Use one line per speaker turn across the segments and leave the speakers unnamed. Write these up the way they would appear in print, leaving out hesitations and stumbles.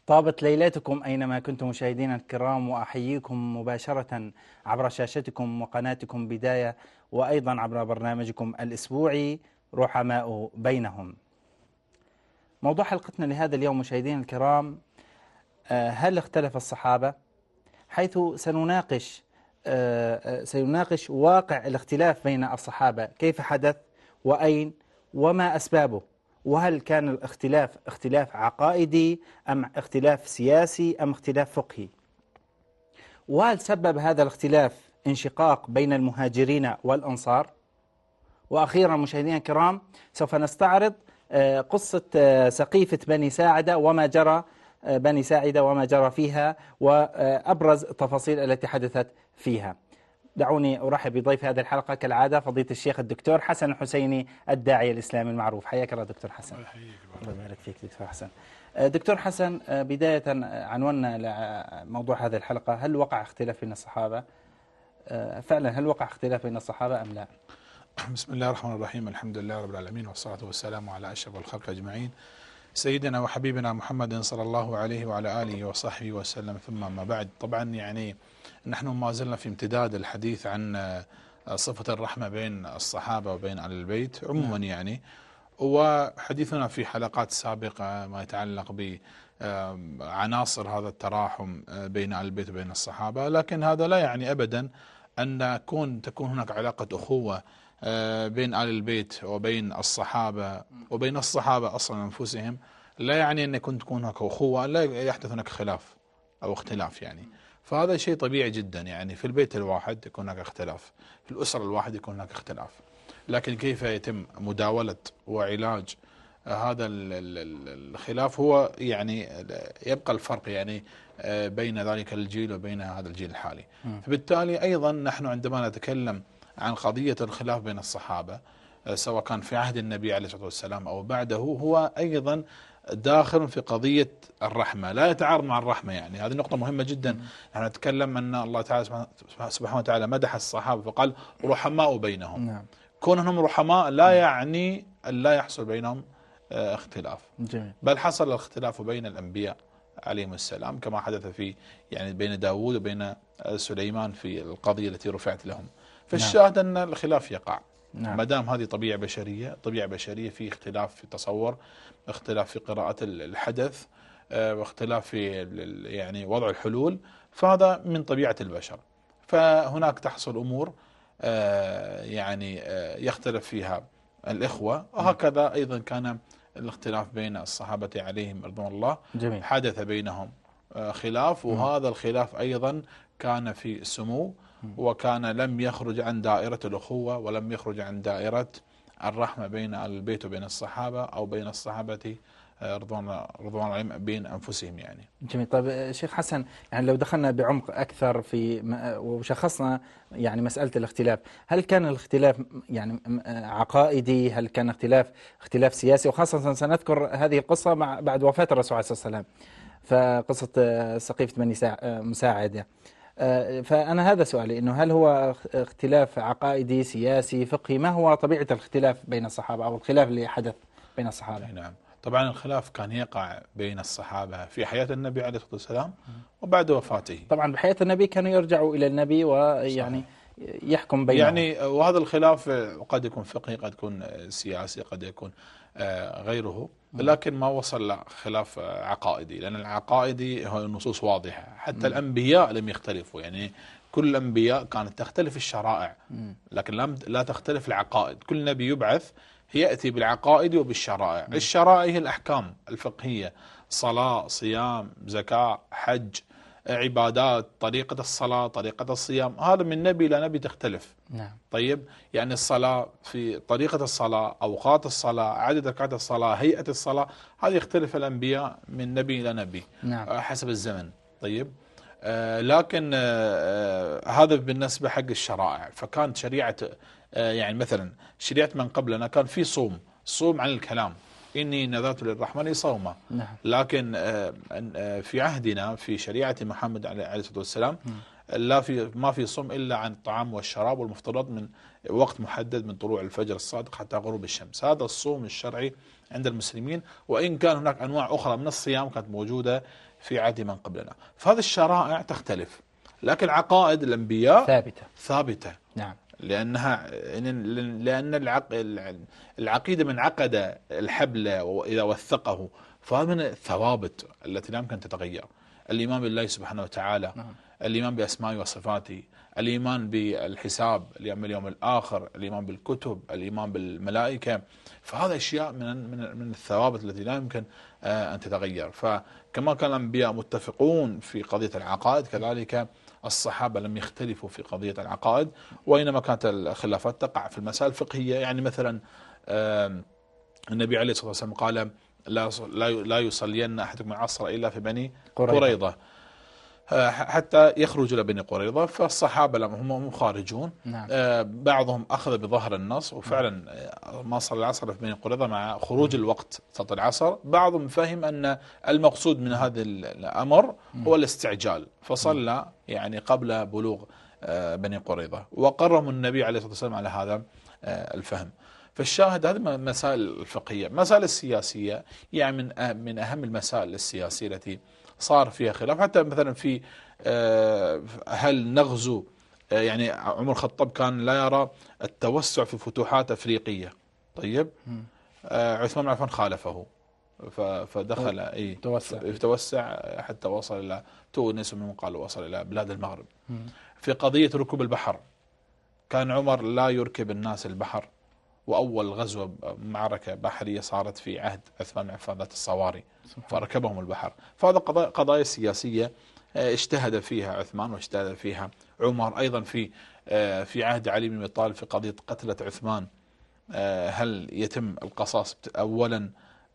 طابت ليلتكم أينما كنتم مشاهدينا الكرام، وأحييكم مباشرة عبر شاشتكم وقناتكم بداية، وأيضا عبر برنامجكم الأسبوعي رحماء بينهم. موضوع حلقتنا لهذا اليوم مشاهدينا الكرام، هل اختلف الصحابة؟ حيث سنناقش واقع الاختلاف بين الصحابة، كيف حدث وأين وما أسبابه، وهل كان الاختلاف اختلاف عقائدي أم اختلاف سياسي أم اختلاف فقهي، وهل سبب هذا الاختلاف انشقاق بين المهاجرين والأنصار. وأخيرا مشاهدينا الكرام سوف نستعرض قصة سقيفة بني ساعدة وما جرى فيها وأبرز التفاصيل التي حدثت فيها. دعوني أرحب بضيف هذه الحلقة كالعادة فضيلة الشيخ الدكتور حسن الحسيني، الداعية الإسلامي المعروف. حياك الله دكتور حسن. الله يبارك فيك دكتور حسن. دكتور حسن، بداية عنواننا لموضوع هذه الحلقة، هل وقع اختلاف بين الصحابة؟ فعلا هل وقع اختلاف بين الصحابة أم لا؟
بسم الله الرحمن الرحيم، الحمد لله رب العالمين، والصلاة والسلام على أشرف الخلق أجمعين، سيدنا وحبيبنا محمد صلى الله عليه وعلى آله وصحبه وسلم، ثم ما بعد. طبعا يعني نحن ما زلنا في امتداد الحديث عن صفة الرحمة بين الصحابة وبين آل البيت عموما يعني، وحديثنا في حلقات سابقة ما يتعلق بعناصر هذا التراحم بين آل البيت وبين الصحابة، لكن هذا لا يعني أبدا أن تكون هناك علاقة أخوة بين آل البيت وبين الصحابة وبين الصحابة أصلا أنفسهم. لا يعني أن تكون هناك أخوة، لا يحدث هناك خلاف أو اختلاف يعني. فهذا شيء طبيعي جدا يعني، في البيت الواحد يكون هناك اختلاف، في الأسرة الواحد يكون هناك اختلاف، لكن كيف يتم مداولة وعلاج هذا الخلاف هو يعني يبقى الفرق يعني بين ذلك الجيل وبين هذا الجيل الحالي. فبالتالي أيضا نحن عندما نتكلم عن قضية الخلاف بين الصحابة سواء كان في عهد النبي عليه الصلاة والسلام أو بعده، هو أيضا داخل في قضية الرحمة، لا يتعارض مع الرحمة يعني. هذه نقطة مهمة جدا. نحن نتكلم أن الله تعالى سبحانه وتعالى مدح الصحابة فقال رحماء بينهم. كونهم رحماء لا يعني أن لا يحصل بينهم اختلاف، بل حصل الاختلاف بين الأنبياء عليهم السلام، كما حدث في يعني بين داود وبين سليمان في القضية التي رفعت لهم. فالشاهد أن الخلاف يقع ما دام هذه طبيعة بشرية في اختلاف في التصور، اختلاف في قراءة الحدث، واختلاف في يعني وضع الحلول، فهذا من طبيعة البشر. فهناك تحصل أمور يعني يختلف فيها الإخوة، وهكذا أيضا كان الاختلاف بين الصحابة عليهم رضوان الله. حدث بينهم خلاف، وهذا الخلاف أيضا كان في سمو، وكان لم يخرج عن دائرة الأخوة ولم يخرج عن دائرة الرحمة بين البيت وبين الصحابة أو بين الصحابة رضوان عليهم بين أنفسهم يعني.
جميل. طيب شيخ حسن، يعني لو دخلنا بعمق أكثر في وشخصنا يعني مسألة الاختلاف، هل كان الاختلاف يعني عقائدي؟ هل كان اختلاف سياسي؟ وخاصة سنذكر هذه القصة بعد وفاة الرسول عليه الصلاة والسلام، فقصة سقيفة بني مساعدة. فأنا هذا سؤالي، إنه هل هو اختلاف عقائدي سياسي فقهي؟ ما هو طبيعة الاختلاف بين الصحابة أو الخلاف اللي حدث بين الصحابة؟
نعم، طبعا الخلاف كان يقع بين الصحابة في حياة النبي عليه الصلاة والسلام وبعد وفاته.
طبعا بحياة النبي كانوا يرجعوا إلى النبي ويعني يحكم بينهم
يعني، وهذا الخلاف قد يكون فقهي، قد يكون سياسي، قد يكون غيره، لكن ما وصل لخلاف عقائدي، لأن العقائدي هو النصوص واضحة. حتى الأنبياء لم يختلفوا يعني، كل الأنبياء كانت تختلف الشرائع لكن لا تختلف العقائد. كل نبي يبعث يأتي بالعقائد وبالشرائع. الشرائع هي الأحكام الفقهية، صلاة، صيام، زكاة، حج، عبادات، طريقة الصلاة، طريقة الصيام، هذا من نبي إلى نبي تختلف.
نعم.
طيب يعني الصلاة، في طريقة الصلاة، أوقات الصلاة، عدد ركعات الصلاة، هيئة الصلاة، هذا يختلف الأنبياء من نبي إلى نبي.
نعم.
حسب الزمن. طيب لكن هذا بالنسبة حق الشرائع. فكانت شريعة يعني مثلا شريعة من قبلنا كان في صوم عن الكلام، إني نذرت للرحمن صوما.
نعم.
لكن في عهدنا في شريعة محمد عليه الصلاة والسلام ما في صوم إلا عن الطعام والشراب، والمفترض من وقت محدد من طلوع الفجر الصادق حتى غروب الشمس. هذا الصوم الشرعي عند المسلمين، وإن كان هناك أنواع أخرى من الصيام كانت موجودة في عهد من قبلنا. فهذه الشرائع تختلف، لكن عقائد الأنبياء ثابتة.
نعم.
لأن العقيدة من عقد الحبل وإذا وثقه، فهذا من الثوابت التي لا يمكن تتغير. الإيمان بالله سبحانه وتعالى، الإيمان بأسمائه وصفاته، الإيمان بالحساب، الإيمان باليوم الآخر، الإيمان بالكتب، الإيمان بالملائكة. فهذا أشياء من الثوابت التي لا يمكن أن تتغير. فكما كان الأنبياء متفقون في قضية العقائد، كذلك الصحابة لم يختلفوا في قضية العقائد، وإنما كانت الخلافات تقع في المسائل الفقهية. يعني مثلا النبي عليه الصلاة والسلام قال لا يصلين أحدكم العصر إلا في بني قريظة حتى يخرج إلى بني قريظة. فالصحابة لما هم خارجون،
نعم.
بعضهم أخذ بظهر النص وفعلا ما صلى العصر في بني قريظة مع خروج الوقت صلاة العصر. بعضهم فهم أن المقصود من هذا الأمر هو الاستعجال، فصلى يعني قبل بلوغ بني قريظة، وقرهم النبي عليه الصلاة والسلام على هذا الفهم. فالشاهد هذه مسائل الفقهية. مسائل السياسية يعني من أهم المسائل السياسية التي صار فيها خلاف، حتى مثلا في هل نغزو، يعني عمر الخطاب كان لا يرى التوسع في فتوحات أفريقية. طيب عثمان بن عفان خالفه، فدخل توسع حتى وصل إلى تونس، ومن قال وصل إلى بلاد المغرب. في قضية ركوب البحر كان عمر لا يركب الناس البحر، وأول غزوة معركة بحرية صارت في عهد عثمان بن عفان ذات الصواري، فركبهم البحر. فهذا قضايا سياسية اجتهد فيها عثمان واجتهد فيها عمر. أيضا في عهد علي بن أبي طالب في قضية قتلة عثمان، هل يتم القصاص أولا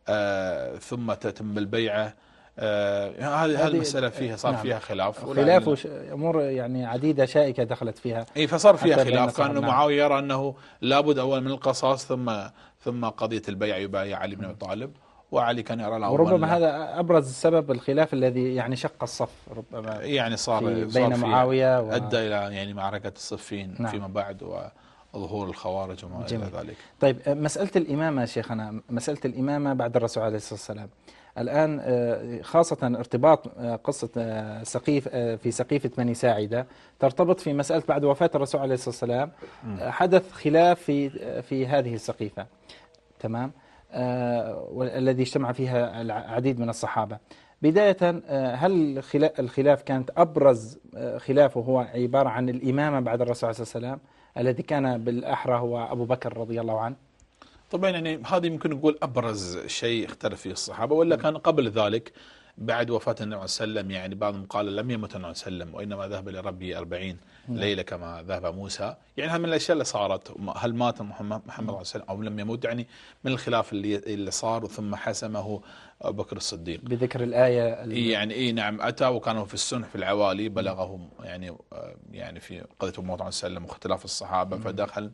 ثم تتم البيعة؟ هذه المسألة فيها صار فيها خلاف
أمور يعني عديدة شائكة دخلت فيها.
فصار فيها خلاف. كان معاوية يرى أنه لابد أول من القصاص ثم قضية البيع يبايع علي بن أبي طالب، وعلي كان يرى الأول.
وربما هذا أبرز سبب الخلاف الذي يعني شق الصف، ربما
يعني صار
بين معاوية
أدى إلى يعني معركة الصفين. نعم. فيما بعد وظهور الخوارج وما إلى ذلك.
طيب مسألة الإمامة شيخنا، مسألة الإمامة بعد الرسول عليه الصلاة والسلام الآن، خاصة ارتباط قصة في سقيفة بني ساعدة ترتبط في مسألة بعد وفاة الرسول عليه الصلاة والسلام حدث خلاف في هذه السقيفة، تمام، والذي اجتمع فيها العديد من الصحابة. بداية، هل الخلاف كانت أبرز خلافه هو عبارة عن الإمامة بعد الرسول عليه الصلاة والسلام الذي كان بالأحرى هو أبو بكر رضي الله عنه؟
طبعا يعني هذه ممكن نقول أبرز شيء اختلف فيه الصحابة، ولا كان قبل ذلك بعد وفاة النبي صلى الله عليه وسلم. يعني بعضهم قال لم يمت النبي صلى الله عليه وسلم وإنما ذهب إلى ربه 40 ليلة كما ذهب موسى. يعني هذا من الأشياء اللي صارت. هل مات محمد صلى الله عليه وسلم أو لم يموت؟ يعني من الخلاف اللي صار، ثم حسمه أبو بكر الصديق
بذكر الآية
يعني نعم، أتى وكانوا في السنح في العوالي بلغهم يعني في قضية الموت صلى الله عليه وسلم واختلاف الصحابة، فدخل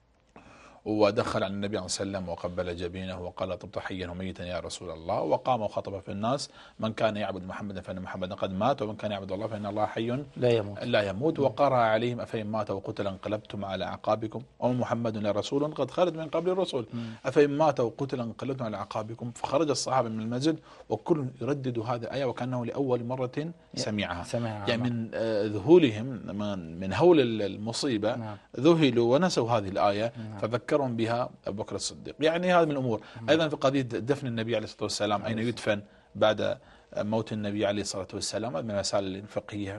على النبي صلى الله عليه وسلم وقبل جبينه وقال طبت حيا وميتا يا رسول الله، وقام وخطب في الناس: من كان يعبد محمدا فإن محمدا قد مات، ومن كان يعبد الله فإن الله حي لا يموت. وقرأ عليهم: أفإن مات وقتل انقلبتم على أعقابكم وما محمد إلا رسول قد خلت من قبل الرسل أفإن مات وقتل انقلبتم على أعقابكم. فخرج الصحابة من المسجد وكل يردد هذه الآية وكأنه لأول مرة سمعها. يعني من ذهولهم من هول المصيبة ذهلوا ونسوا هذه الآية فذكرهم بها أبو بكر الصديق. يعني هذا من الأمور. أيضا في قضية دفن النبي عليه الصلاة والسلام، أين يدفن بعد موت النبي عليه الصلاة والسلام، من المسائل الفقهية.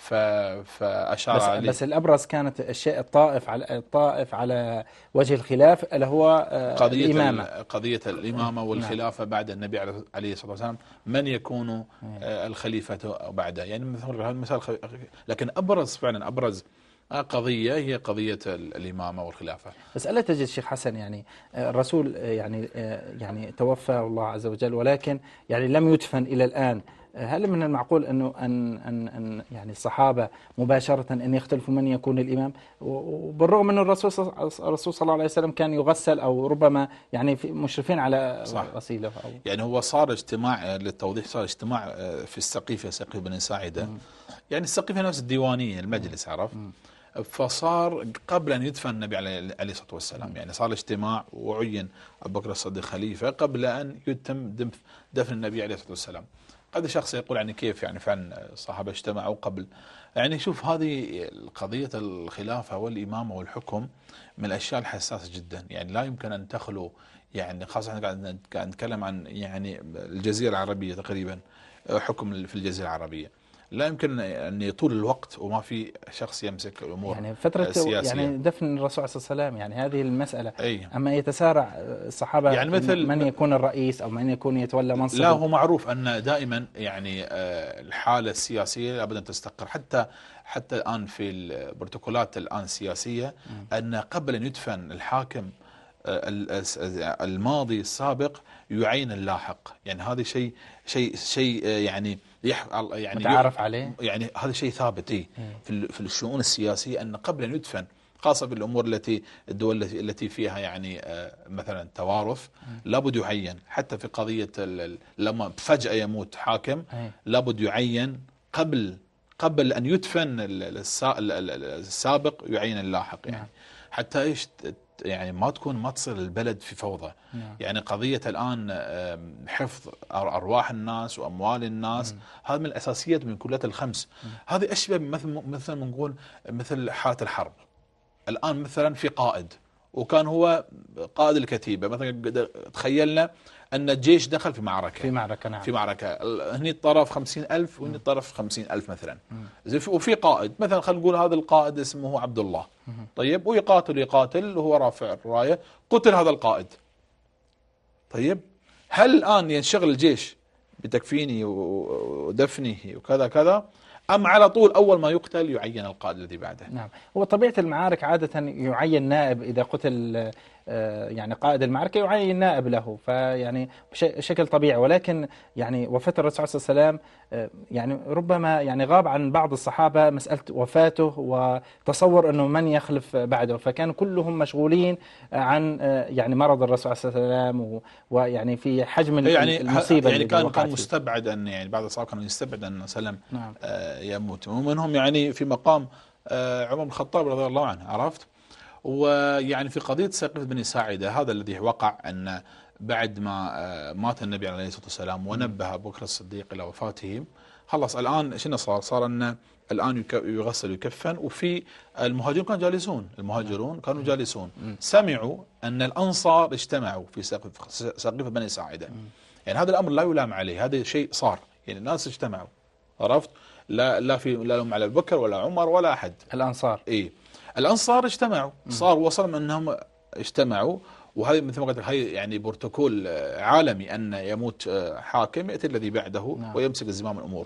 فأشار
بس الأبرز كانت الشيء الطائف على وجه الخلاف اللي هو
قضية الإمامة والخلافة بعد النبي عليه الصلاة والسلام، من يكون الخليفة بعده. يعني مثل لكن فعلا أبرز قضية هي قضية الإمامة والخلافة.
بس ألا تجد شيخ حسن يعني الرسول يعني توفى الله عز وجل، ولكن يعني لم يدفن إلى الآن. هل من المعقول أنه أن يعني الصحابة مباشرة أن يختلفوا من يكون الإمام، وبالرغم أن الرسول صلى الله عليه وسلم كان يغسل أو ربما يعني مشرفين على غسيله؟
يعني هو صار اجتماع للتوضيح، صار اجتماع في السقيفة، سقيفة بني ساعدة. يعني السقيفة نفس الديوانية المجلس، عرفت؟ فصار قبل أن يدفن النبي عليه الصلاة والسلام، يعني صار الاجتماع وعين أبو بكر الصديق خليفة قبل أن يتم دفن النبي عليه الصلاة والسلام. قد شخص يقول يعني كيف يعني فعلا الصحابة اجتمعوا قبل؟ يعني شوف، هذه قضية الخلافة والإمامة والحكم من الأشياء الحساسة جدا، يعني لا يمكن أن تخلو، يعني خاصة احنا قاعد نتكلم عن يعني الجزيرة العربية تقريبا، حكم في الجزيرة العربية لا يمكن أن يطول الوقت وما في شخص يمسك الأمور
يعني فترة
السياسية.
يعني دفن الرسول صلى الله عليه وسلم، يعني هذه المسألة.
أي
أما يتسارع الصحابة
يعني مثل
من يكون الرئيس أو من يكون يتولى
لا،
منصب.
هو معروف أن دائما يعني الحالة السياسية لابد أن تستقر، حتى الآن في البروتوكولات الآن السياسية أن قبل أن يدفن الحاكم الماضي السابق يعين اللاحق، يعني هذا شيء يعني
متعارف عليه،
يعني هذا شيء ثابت في الشؤون السياسية، أن قبل أن يدفن خاصة بالأمور الدول التي فيها يعني مثلا توارث لابد يعين، حتى في قضية لما فجأة يموت حاكم لابد يعين قبل أن يدفن السابق يعين اللاحق، يعني حتى إيش يعني ما تصير البلد في فوضى. يعني قضية الآن حفظ أرواح الناس وأموال الناس، هذا من الأساسيات من كليات الخمس. هذه أشبه مثل ما نقول مثل حالة الحرب. الآن مثلا في قائد وكان هو قائد الكتيبة، مثلا تخيلنا أن الجيش دخل في معركة
نعم.
في معركة هني الطرف 50,000 وهني الطرف 50,000 مثلا، وفي قائد مثلا خلينا نقول هذا القائد اسمه عبد الله، طيب، ويقاتل وهو رافع الراية، قتل هذا القائد. طيب، هل الآن ينشغل الجيش بتكفينه ودفنه وكذا كذا، أم على طول أول ما يقتل يعين القائد الذي بعده؟
نعم، هو طبيعة المعارك عادة يعين نائب إذا قتل يعني قائد المعركة يعين نائب له، فيعني بشكل طبيعي. ولكن يعني وفاة الرسول صلى الله عليه وسلم يعني ربما يعني غاب عن بعض الصحابة مسألة وفاته وتصور أنه من يخلف بعده، فكانوا كلهم مشغولين عن يعني مرض الرسول صلى الله عليه وسلم، ويعني في حجم المصيبة
يعني
اللي
كان
فيه.
مستبعد أن يعني بعض الصحابة كانوا يستبعد أن سلم يموت، ومنهم يعني في مقام عمر بن الخطاب رضي الله عنه، عرفت؟ ويعني في قضية سقيفة بني ساعدة هذا الذي وقع أن بعد ما مات النبي عليه الصلاة والسلام ونبه أبو بكر الصديق إلى وفاتهم، خلص الآن شنو صار أن الآن يغسل ويكفن، وفي المهاجرون كانوا جالسون سمعوا أن الأنصار اجتمعوا في سقيفة بني ساعدة. يعني هذا الأمر لا يلام عليه، هذا شيء صار، يعني الناس اجتمعوا، عرفت؟ لا لهم على أبو بكر ولا عمر ولا أحد،
الأنصار
الأنصار اجتمعوا، وصل من أنهم اجتمعوا. وهذه مثل ما قلت هي يعني بروتوكول عالمي أن يموت حاكم يأتي الذي بعده ويمسك زمام الأمور.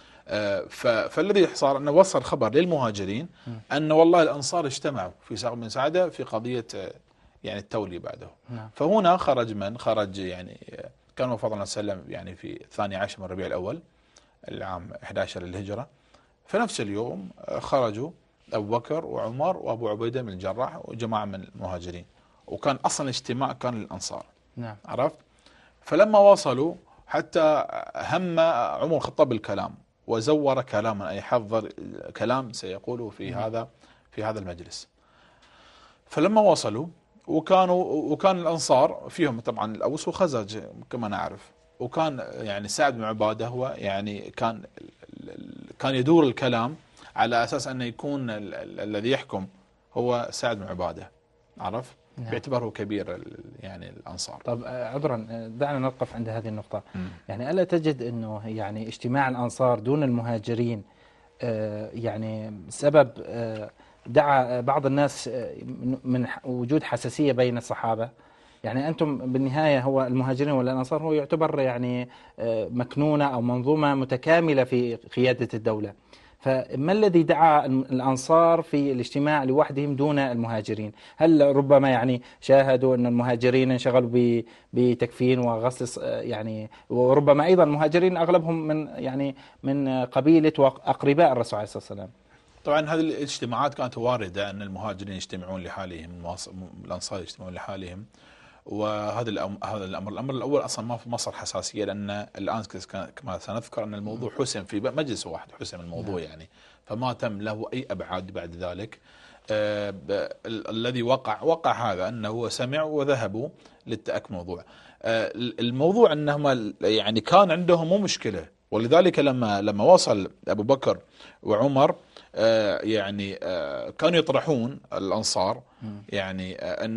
فالذي صار أنه وصل خبر للمهاجرين أن والله الأنصار اجتمعوا في ساق بن سعدة في قضية يعني التولي بعده. فهنا خرج يعني كان وفاة النبي صلى الله عليه وسلم يعني في 12 من ربيع الأول العام 11 للهجرة. في نفس اليوم خرجوا أبو بكر وعمر وأبو عبيدة بن الجراح وجماعة من المهاجرين، وكان أصلا الاجتماع كان للأنصار. عرفت؟ فلما وصلوا حتى هم عمر الخطاب بالكلام وزور كلاما، أي حضر كلام سيقوله في هذا المجلس. فلما وصلوا وكان الأنصار فيهم طبعا الأوس وخزرج كما نعرف، وكان يعني سعد بن عبادة هو يعني كان يدور الكلام على أساس أن يكون الذي يحكم هو سعد بن عبادة، عرف؟ باعتباره كبير يعني الأنصار.
طب عذرا دعنا نوقف عند هذه النقطة. يعني ألا تجد أنه يعني اجتماع الأنصار دون المهاجرين يعني سبب دعا بعض الناس من وجود حساسية بين الصحابة؟ يعني أنتم بالنهاية هو المهاجرين والأنصار هو يعتبر يعني مكنونة أو منظومة متكاملة في قيادة الدولة، فما الذي دعا الأنصار في الاجتماع لوحدهم دون المهاجرين؟ هل ربما يعني شاهدوا أن المهاجرين انشغلوا بتكفين وغسل يعني، وربما أيضا المهاجرين أغلبهم من قبيلة وأقرباء الرسول عليه الصلاة والسلام؟
طبعا هذه الاجتماعات كانت واردة أن المهاجرين يجتمعون لحالهم، الأنصار يجتمعون لحالهم، وهذا هذا الأمر الأول أصلا ما في مصر حساسية، لأن الآن كما سنذكر أن الموضوع حسم في مجلس واحد، حسم الموضوع يعني، فما تم له أي أبعاد بعد ذلك. الذي وقع هذا أنه سمعوا وذهبوا للتأكد موضوع. الموضوع أنهم يعني كان عندهم مو مشكلة، ولذلك لما وصل أبو بكر وعمر يعني كانوا يطرحون الأنصار يعني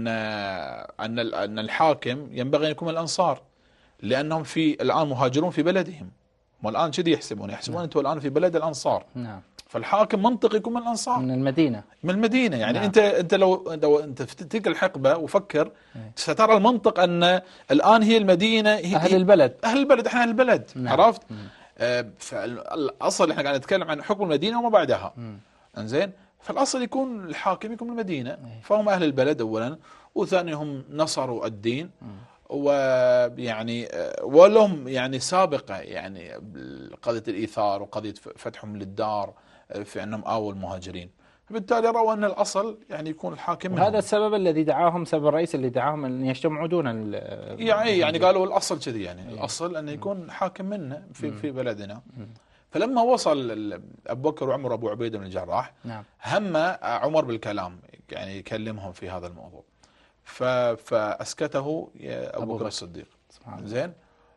أن الحاكم ينبغي أن يكون الأنصار، لأنهم الآن مهاجرون في بلدهم، والآن كذي يحسبون أنتم الآن في بلد الأنصار.
نعم.
فالحاكم منطقي يكون من الأنصار،
من المدينة.
يعني
نعم.
انت لو انت في تلك الحقبه وفكر سترى المنطق ان الان هي المدينه هي
اهل البلد،
احنا اهل البلد.
نعم.
عرفت؟ فالاصل احنا قاعد نتكلم عن حكم المدينه وما بعدها. انزين، فالاصل يكون الحاكم يكون من المدينه، فهم اهل البلد اولا، وثانيا هم نصروا الدين، ويعني ولهم يعني سابقه يعني قضيه الايثار وقضيه فتحهم للدار في انهم آووا المهاجرين، فبالتالي رأوا أن الأصل يعني يكون الحاكم منهم.
وهذا السبب الذي دعاهم، سبب الرئيس اللي دعاهم أن يجتمعوا دون
يعني قالوا الأصل كذي، يعني الأصل أن يكون حاكم منا في بلدنا. فلما وصل أبو بكر وعمر وأبو عبيدة بن الجراح،
نعم،
هم عمر بالكلام، يعني يكلمهم في هذا الموضوع، فأسكته أبو بكر الصديق. زين،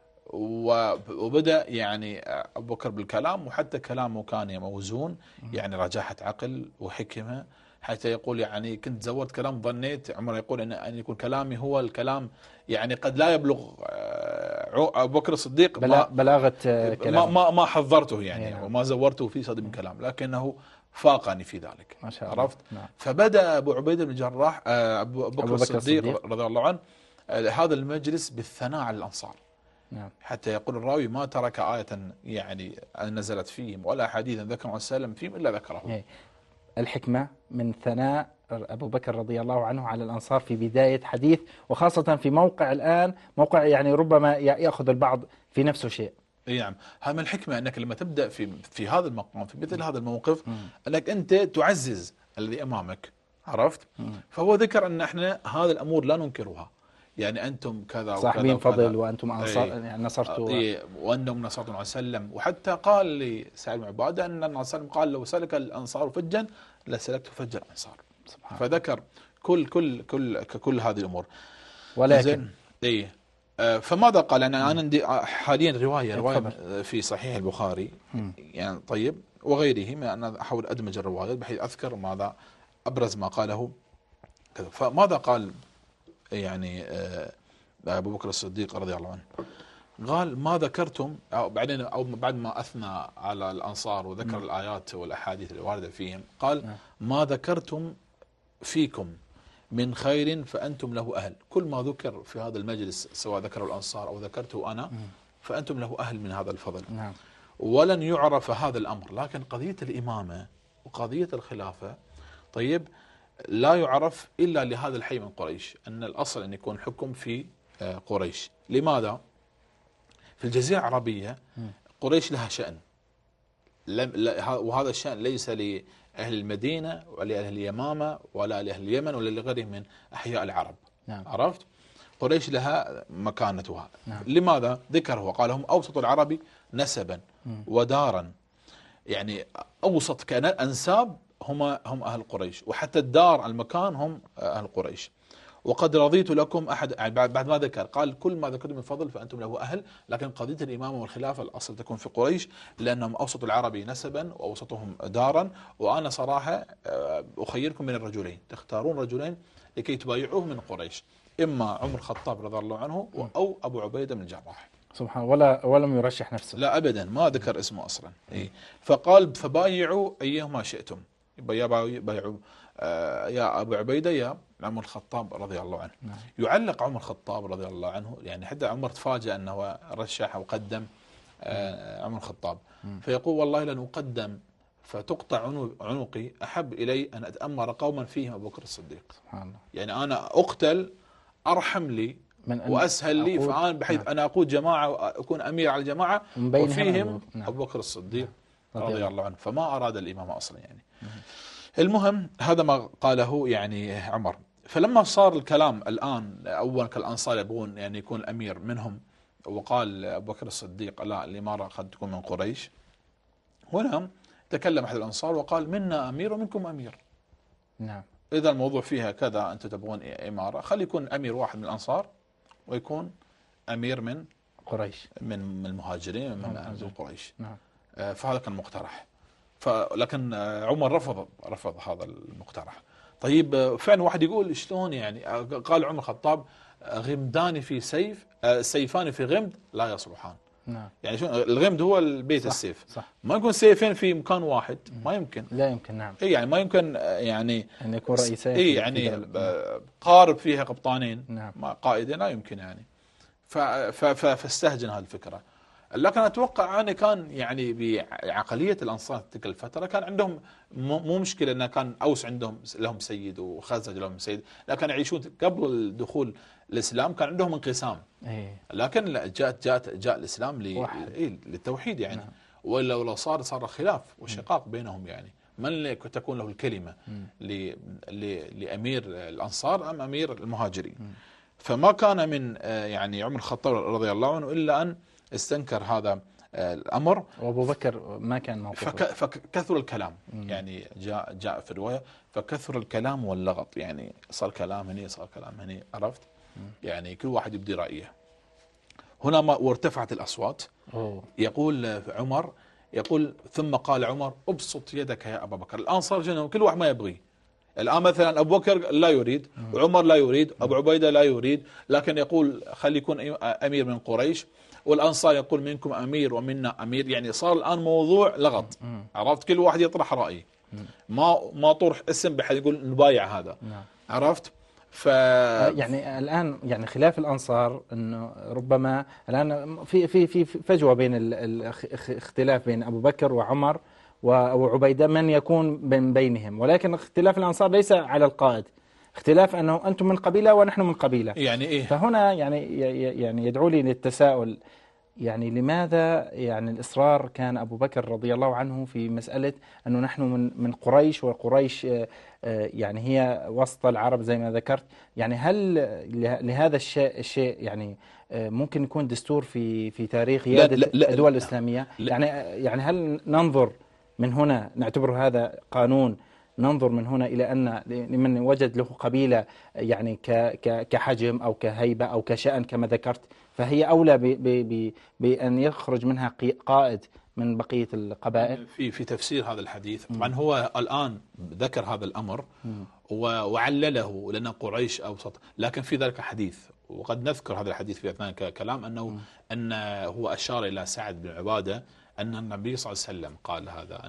وبدأ يعني أبو بكر بالكلام، وحتى كلامه كان موزون، يعني رجاحة عقل وحكمة، حتى يقول يعني كنت زورت كلام ظنيت، عمر يقول أن يكون كلامي هو الكلام يعني قد لا يبلغ أبو بكر الصديق
بلاغة كلامه،
ما حضرته يعني،
نعم.
وما زورته في صدر من كلام، لكنه فاقني في ذلك.
ما شاء الله.
عرفت؟
نعم.
فبدأ أبو عبيدة بن الجراح أبو بكر الصديق رضي الله عنه هذا المجلس بالثناء على الأنصار.
نعم.
حتى يقول الراوي ما ترك آية يعني نزلت فيهم ولا حديثا ذكر عن سلم فيهم إلا ذكره.
الحكمة من ثناء أبو بكر رضي الله عنه على الأنصار في بداية حديث، وخاصة في موقع الآن، موقع يعني ربما يأخذ البعض في نفسه شيء.
اي نعم، هذا من الحكمة أنك لما تبدأ في هذا المقام، في مثل هذا الموقف، أنك أنت تعزز الذي أمامك. عرفت؟ فهو ذكر أن احنا هذا الأمور لا ننكرها، يعني أنتم كذا
صاحبين فضل وأنتم أنصار، يعني نصرتوا
وأنهم نصرتم على سلم. وحتى قال لسعد بن عبادة أن النبي صلى الله عليه وسلم قال لو سلك الأنصار فجا لسلكت فج الأنصار. فذكر كل هذه الأمور.
ولكن
فماذا قال؟ أنا عندي حاليا رواية في صحيح البخاري يعني طيب وغيره، ما أنا أحاول أدمج الروايات بحيث أذكر ماذا أبرز ما قاله كذا. فماذا قال يعني أبو بكر الصديق رضي الله عنه؟ قال ما ذكرتم، أو بعد ما أثنى على الأنصار وذكر الآيات والأحاديث الواردة فيهم، قال ما ذكرتم فيكم من خير فأنتم له أهل. كل ما ذكر في هذا المجلس سواء ذكره الأنصار أو ذكرته أنا فأنتم له أهل من هذا الفضل.
نعم.
ولن يعرف هذا الأمر، لكن قضية الإمامة وقضية الخلافة طيب لا يعرف إلا لهذا الحي من قريش، أن الأصل أن يكون حكم في قريش. لماذا؟ في الجزيرة العربية قريش لها شأن، وهذا الشأن ليس لأهل المدينة ولا لأهل اليمامة ولا لأهل اليمن ولا لغيرهم من أحياء العرب.
نعم.
عرفت؟ قريش لها مكانتها.
نعم.
لماذا؟ ذكره قال هم أوسط العرب نسبا ودارا، يعني أوسط كان أنساب هم أهل قريش، وحتى الدار المكان هم أهل قريش. وقد رضيت لكم أحد، بعد ما ذكر قال كل ما ذكرت من فضل فأنتم له أهل، لكن قضية الإمامة والخلافة الأصل تكون في قريش، لأنهم أوسط العرب نسبا وأوسطهم دارا. وأنا صراحة أخيركم من الرجلين، تختارون رجلين لكي تبايعوه من قريش، إما عمر الخطاب رضي الله عنه أو أبو عبيدة بن الجراح.
سبحان الله، ولم يرشح نفسه،
لا أبدا، ما ذكر اسمه أصلا. فقال فبايعوا أيهما شئتم، بايعوا يا أبو عبيدة يا عمر الخطاب رضي الله عنه. يعلق عمر الخطاب رضي الله عنه، يعني حتى عمر تفاجأ أنه رشح وقدم عمر الخطاب، فيقول والله لن أقدم فتقطع عنقي أحب إلي أن أتأمر قوما فيهم أبو بكر الصديق.
سبحان الله.
يعني أنا أقتل أرحم لي وأسهل لي، فأنا بحيث أنا أقود جماعة وأكون أمير على الجماعة وفيهم أبو بكر الصديق رضي الله عنه. فما أراد الإمام أصلا يعني. المهم هذا ما قاله يعني عمر. فلما صار الكلام الآن أول كالأنصار يبغون يعني يكون أمير منهم، وقال أبو بكر الصديق لا، الإمارة قد تكون من قريش، هنا تكلم أحد الأنصار وقال منا أمير ومنكم أمير.
نعم.
إذا الموضوع فيها كذا، أنتم تبغون إمارة، خلي يكون أمير واحد من الأنصار ويكون أمير من
قريش،
من المهاجرين من قريش.
نعم.
فهذا كان مقترح، لكن عمر رفض هذا المقترح. طيب فعلا واحد يقول شلون يعني؟ قال عمر الخطاب غمدان في سيف، سيفان في غمد لا يصلحان.
نعم.
يعني شو الغمد؟ هو البيت،
صح.
السيف.
صح.
ما يكون سيفين في مكان واحد، ما يمكن.
لا يمكن. نعم.
اي يعني ما يمكن يعني
أن يكون رئيسين.
اي يعني قارب فيها قبطانين،
نعم.
قائدين، لا يمكن يعني. فاستهجن هذه الفكرة. لكن اتوقع أنا كان يعني بعقلية الأنصار تلك الفترة كان عندهم مو مشكلة أن كان أوس عندهم لهم سيد وخزرج لهم سيد، لكن يعيشون قبل الدخول الإسلام كان عندهم انقسام. لكن لا، جاء الإسلام للتوحيد يعني. نعم. وإلا ولو صار خلاف وشقاق بينهم يعني، من تكون له الكلمة لأمير الأنصار أم أمير المهاجرين. فما كان من يعني عمر الخطاب رضي الله عنه إلا أن استنكر هذا الأمر.
وأبو بكر ما كان موقفه،
فكثر الكلام. يعني جاء في الرواية فكثر الكلام واللغط، يعني صار كلام هنا صار كلام هنا، عرفت؟ يعني كل واحد يبدي رأيه هنا. وارتفعت الأصوات. يقول عمر، يقول ثم قال عمر أبسط يدك يا أبا بكر. الآن صار جنون، كل واحد ما يبغي. الآن مثلا أبو بكر لا يريد، وعمر لا يريد، أبو عبيدة لا يريد، لكن يقول خلي يكون أمير من قريش، والأنصار يقول منكم أمير ومنا أمير. يعني صار الآن موضوع لغط، عرفت؟ كل واحد يطرح رأيه، ما طرح اسم بحد يقول نبايع هذا، عرفت؟
يعني الآن يعني خلاف الأنصار أنه ربما الآن في فجوة بين الاختلاف بين أبو بكر وعمر وأبو عبيدة من يكون من بينهم، ولكن اختلاف الأنصار ليس على القائد، اختلاف أنه أنتم من قبيلة ونحن من قبيلة.
يعني إيه؟
فهنا يعني يدعو لي للتساؤل، يعني لماذا يعني الإصرار كان أبو بكر رضي الله عنه في مسألة أنه نحن من قريش، وقريش يعني هي وسط العرب زي ما ذكرت. يعني هل لهذا الشيء يعني ممكن يكون دستور في تاريخ الدول الإسلامية؟ يعني هل ننظر من هنا، نعتبر هذا قانون، ننظر من هنا إلى أن لمن وجد له قبيلة يعني كحجم أو كهيبة أو كشأن كما ذكرت، فهي أولى بأن يخرج منها قائد من بقية القبائل؟
في تفسير هذا الحديث طبعا هو الآن ذكر هذا الأمر وعلله لأن قريش أوسط، لكن في ذلك حديث، وقد نذكر هذا الحديث في أثناء كلام أن هو أشار إلى سعد بن عبادة أن النبي صلى الله عليه وسلم قال هذا،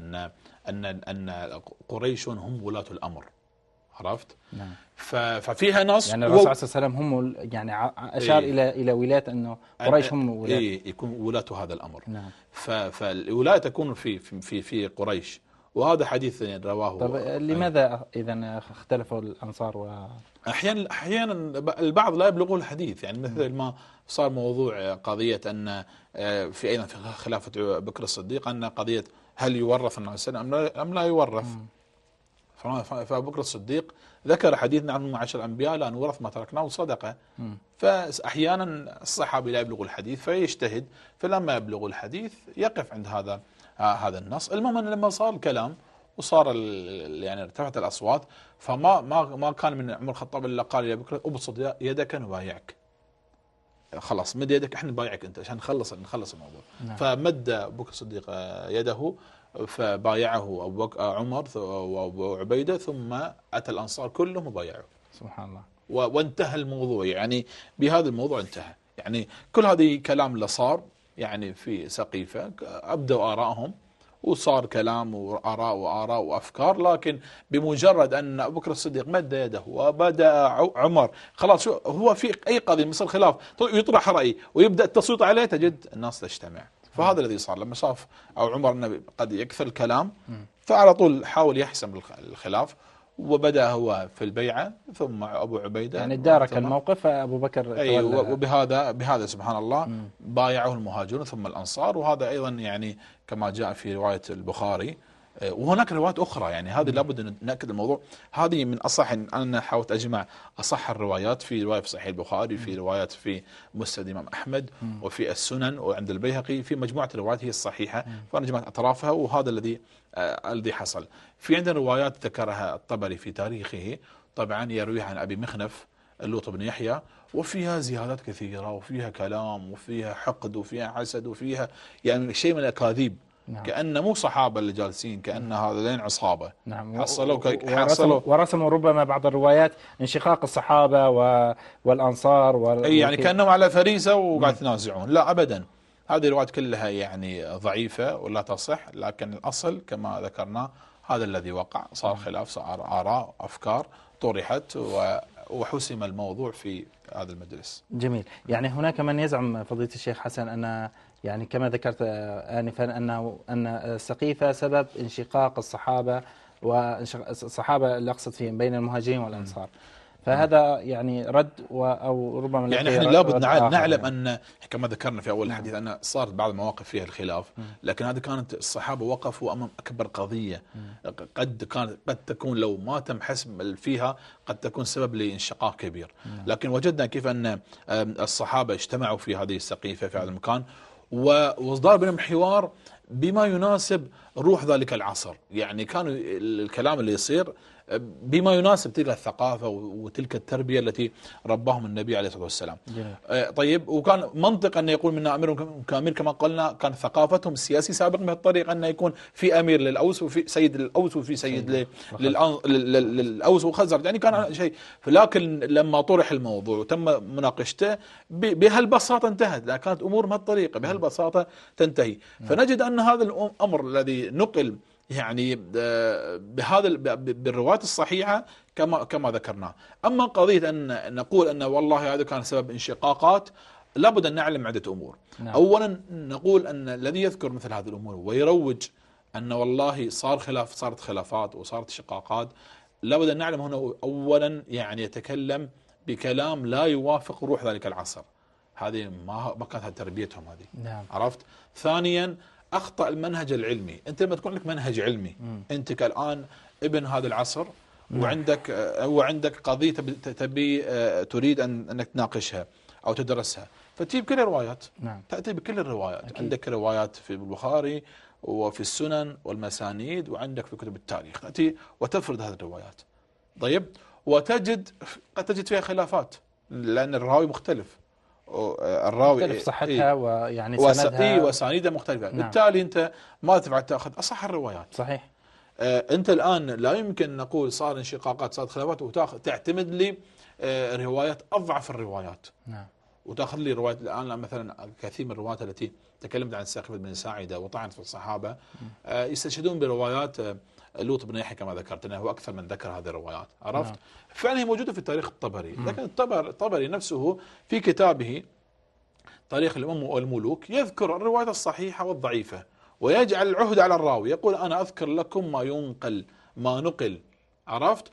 أن قريش هم ولاة الأمر، عرفت؟
نعم.
ففيها نص
يعني الرسول صلى الله عليه وسلم هم يعني أشار إلى ولاية أنه قريش هم ولاة،
يكون ولاة هذا الأمر.
نعم.
فالولاية تكون في قريش، وهذا حديث رواه.
طب لماذا إذا اختلفوا الأنصار
أحيانا البعض لا يبلغون الحديث، يعني مثل ما صار موضوع قضية أن في أيضا في خلافة بكر الصديق أن قضية هل يورث النبي صلى الله عليه وسلم أم لا يورث. فأبو بكر الصديق ذكر حديث عن معاشر الأنبياء لا نورث ما تركناه صدقة. فأحيانا الصحابي لا يبلغ الحديث فيجتهد، فلما يبلغ الحديث يقف عند هذا النص. المهم أن لما صار الكلام وصار يعني ارتفعت الأصوات، فما كان من عمر الخطاب إلا قال يا بكر أبسط يدك نبايعك، خلاص مد يدك احنا نبايعك انت عشان نخلص الموضوع. نعم. فمد بكر الصديق يده فبايعه عمر وابو عبيده، ثم اتى الانصار كلهم وبايعوا.
سبحان الله.
وانتهى الموضوع، يعني بهذا الموضوع انتهى. يعني كل هذه كلام اللي صار يعني في سقيفه ابدوا ارائهم، وصار كلام وآراء وأفكار، لكن بمجرد أن أبو بكر الصديق مد يده وبدأ عمر خلاص هو في أي قضية مثل خلاف يطرح رأي ويبدأ التصويت عليه، تجد الناس تجتمع. فهذا الذي صار لما شاف أو عمر أنه قد يكثر الكلام، فعلى طول حاول يحسم الخلاف، وبدأ هو في البيعة، ثم أبو عبيدة
يعني دارك الموقف أبو بكر.
أيوة. وبهذا سبحان الله بايعه المهاجرون ثم الأنصار. وهذا أيضا يعني كما جاء في رواية البخاري وهناك روايات أخرى، يعني هذه لابد أن نأكد الموضوع. هذه من أصح، أنا حاولت أجمع أصح الروايات، في رواية في صحيح البخاري، في روايات في مسند الإمام أحمد، وفي السنن، وعند البيهقي، في مجموعة الروايات هي الصحيحة، فأنا جمعت أطرافها، وهذا الذي حصل. في عندنا روايات ذكرها الطبري في تاريخه، طبعا يرويها عن أبي مخنف اللوط بن يحيى، وفيها زيادات كثيرة، وفيها كلام، وفيها حقد، وفيها حسد، وفيها يعني شيء من الأكاذيب. نعم. كأن مو صحابة اللي جالسين، كأن هذين عصابة.
نعم.
حصلوا
ورسموا ربما بعض الروايات انشقاق الصحابة والأنصار
أي يعني كأنهم على فريسة وقاعد يتنازعون. لا أبدا، هذه الروايات كلها يعني ضعيفة ولا تصح، لكن الأصل كما ذكرنا هذا الذي وقع. صار خلاف، صار آراء، أفكار طرحت، وحسم الموضوع في هذا المجلس.
جميل. يعني هناك من يزعم فضيلة الشيخ حسن أن يعني كما ذكرت آنفا أن السقيفة سبب انشقاق الصحابة، والصحابة اللي أقصد فيهم بين المهاجرين والأنصار، فهذا يعني رد أو ربما
يعني احنا لابد نعلم أن كما ذكرنا في أول الحديث أن صارت بعض المواقف فيها الخلاف، لكن هذه كانت الصحابة وقفوا أمام أكبر قضية قد تكون لو ما تم حسم فيها قد تكون سبب لانشقاق كبير. لكن وجدنا كيف أن الصحابة اجتمعوا في هذه السقيفة في هذا المكان، وصدار بينهم حوار بما يناسب روح ذلك العصر. يعني كان الكلام اللي يصير بما يناسب تلك الثقافة وتلك التربية التي رباهم النبي عليه الصلاة والسلام. طيب، وكان منطق أن يقول منا أمير كأمير، كما قلنا كان ثقافتهم السياسي سابق بهالطريقة أن يكون في أمير للأوس وفي سيد للأوس وفي سيد للأوس وخزرج، يعني كان شيء. لكن لما طرح الموضوع وتم مناقشته بهالبساطة انتهت، لا كانت أمور بهالطريقة بهالبساطة تنتهي. فنجد أن هذا الأمر الذي نقل يعني بالروايات الصحيحة كما ذكرنا. أما قضية أن نقول أن والله هذا كان سبب انشقاقات، لابد أن نعلم عدة أمور. نعم. أولا نقول أن الذي يذكر مثل هذه الأمور ويروج أن والله صارت خلافات وصارت شقاقات، لابد أن نعلم هنا أولا يعني يتكلم بكلام لا يوافق روح ذلك العصر. هذه ما كانت تربيتهم هذه. نعم. عرفت. ثانيا أخطأ المنهج العلمي. أنت لما تكون لك منهج علمي، أنت كالآن ابن هذا العصر، وعندك قضية تبي تريد أنك تناقشها أو تدرسها، فتجيب كل الروايات. نعم. تأتي بكل الروايات. أكيد. عندك روايات في البخاري وفي السنن والمسانيد، وعندك في كتب التاريخ، تأتي وتفرد هذه الروايات. طيب، قد تجد فيها خلافات لأن الراوي مختلف، الراوي
مختلف صحتها ويعني سندها
وسانيدها مختلفة. نعم. بالتالي أنت ما تنفع تأخذ أصح الروايات.
صحيح.
أنت الآن لا يمكن نقول صار انشقاقات، صارت خلافات، وتعتمد لي روايات أضعف الروايات. نعم. وتأخذ لي روايات الآن مثلا كثير من الروايات التي تكلمت عن ساقفة بن ساعدة وطعنت في الصحابة، يستشهدون بروايات لوط بن يحيى كما ذكرت، أنه هو أكثر من ذكر هذه الروايات. عرفت. نعم. فعلا هي موجودة في تاريخ الطبري، لكن الطبري نفسه في كتابه تاريخ الأمم والملوك يذكر الروايات الصحيحة والضعيفة، ويجعل العهد على الراوي، يقول أنا أذكر لكم ما نقل. عرفت.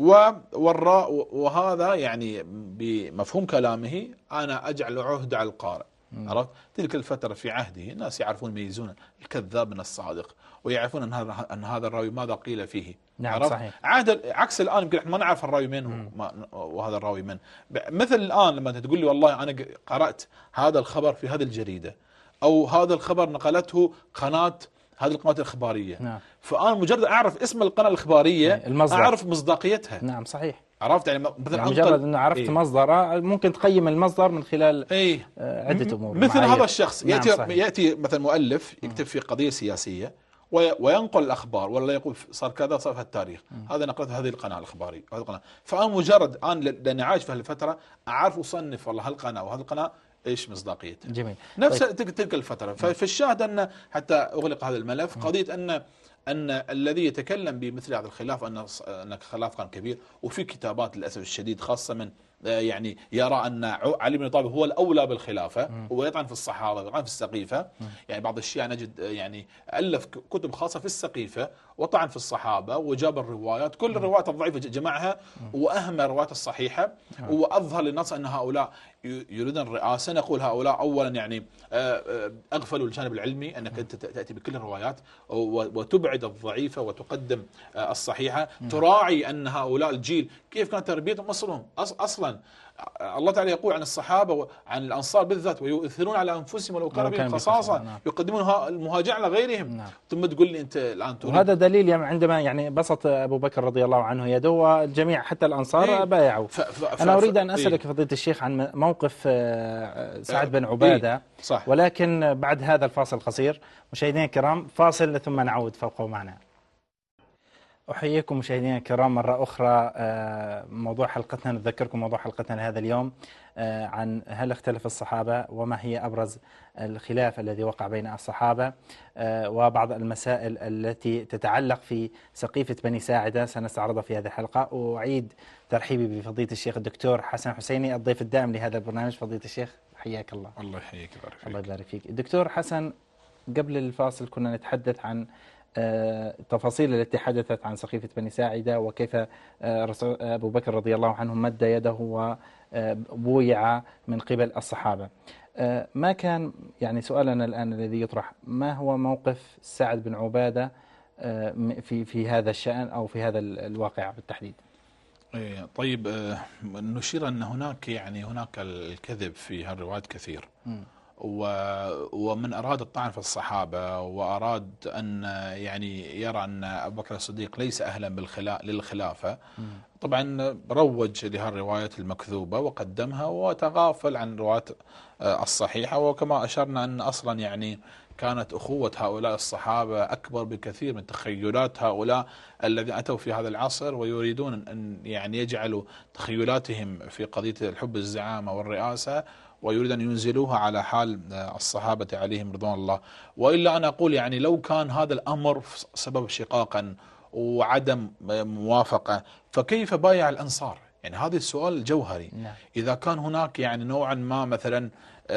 وهذا يعني بمفهوم كلامه أنا أجعل عهد على القارئ. عرفت. تلك الفترة في عهده الناس يعرفون يميزون الكذاب من الصادق، ويعرفون أن هذا الراوي ماذا قيل فيه.
نعم.
عرفت.
صحيح.
عكس الآن يمكن احنا ما نعرف الراوي من وهذا الراوي من. مثل الآن لما تقول لي والله أنا قرأت هذا الخبر في هذه الجريدة، أو هذا الخبر نقلته قناة هذه القنوات الإخبارية. نعم. فأنا مجرد أعرف اسم القناة الإخبارية المصدر، أعرف مصداقيتها.
نعم. صحيح.
عرفت. يعني مثلا
مجرد أن عرفت مصدر ممكن تقيم المصدر من خلال عدة أمور.
مثل هذا الشخص يأتي مثلا مؤلف يكتب في قضية سياسية وينقل الأخبار، ولا يقول صار كذا صار في التاريخ، هذا نقلته هذه القناة الإخبارية وهذه القناة. فأنا مجرد لأني عايش في هالفترة أعرف أصنف والله هالقناة وهذه القناة ايش مصداقيتها.
جميل.
نفس تلك الفترة. ففي الشاهد أن حتى أغلق هذا الملف قضية أن الذي يتكلم بمثل هذا الخلاف أن الخلاف كان كبير، وفي كتابات للأسف الشديد خاصة من يعني يرى أن علي بن طالب هو الأولى بالخلافة، ويطعن في الصحابة ويطعن في السقيفة. يعني بعض الشيعة نجد يعني ألف كتب خاصة في السقيفة وطعن في الصحابة، وجاب الروايات كل الروايات الضعيفة جمعها، وأهم الروايات الصحيحة، وأظهر للناس أن هؤلاء يريدون الرئاسة، نقول هؤلاء أولا يعني أغفلوا الجانب العلمي، أنك أنت تأتي بكل الروايات وتبعد الضعيفة وتقدم الصحيحة، تراعي أن هؤلاء الجيل كيف كانت تربيتهم أصلا. الله تعالى يقول عن الصحابة عن الأنصار بالذات: ويؤثرون على أنفسهم ولو كان بهم خصاصة، يقدمون المهاجر على غيرهم. ثم تقول لي أنت الآن تريد.
وهذا دليل عندما يعني بسط أبو بكر رضي الله عنه يده والجميع حتى الأنصار بايعوا. أنا أريد أن أسألك فضيلة الشيخ عن موقف سعد بن عبادة،
صح.
ولكن بعد هذا الفاصل القصير. مشاهدينا الكرام، فاصل ثم نعود، فابقوا معنا. أحييكم مشاهدينا الكرام مرة أخرى. موضوع حلقتنا، نذكركم موضوع حلقتنا لهذا اليوم عن هل اختلف الصحابة، وما هي أبرز الخلاف الذي وقع بين الصحابة، وبعض المسائل التي تتعلق في سقيفة بني ساعدة سنستعرضها في هذه الحلقة. وأعيد ترحيبي بفضيلة الشيخ الدكتور حسن حسيني، الضيف الدائم لهذا البرنامج. فضيلة الشيخ حياك الله.
الله يحييك ويبارك فيك.
الله يبارك فيك. الدكتور حسن، قبل الفاصل كنا نتحدث عن التفاصيل التي حدثت عن سقيفة بني ساعدة، وكيف أبو بكر رضي الله عنه مد يده وبويع من قبل الصحابة. ما كان يعني سؤالنا الآن الذي يطرح: ما هو موقف سعد بن عبادة في هذا الشأن أو في هذا الواقع بالتحديد؟
طيب، نشير أن هناك الكذب في هالروايات كثير، ومن أراد الطعن في الصحابة وأراد أن يعني يرى أن أبو بكر الصديق ليس أهلا للخلافة، طبعا روج لهالرواية المكذوبة وقدمها وتغافل عن الروايات الصحيحة. وكما أشرنا أن أصلا يعني كانت أخوة هؤلاء الصحابة أكبر بكثير من تخيلات هؤلاء الذين أتوا في هذا العصر ويريدون أن يعني يجعلوا تخيلاتهم في قضية الحب الزعامة والرئاسة، ويريد أن ينزلوها على حال الصحابة عليهم رضوان الله. وإلا أنا أقول يعني لو كان هذا الأمر سبب شقاقا وعدم موافقة، فكيف بايع الأنصار؟ يعني هذا السؤال الجوهري. إذا كان هناك يعني نوعا ما مثلا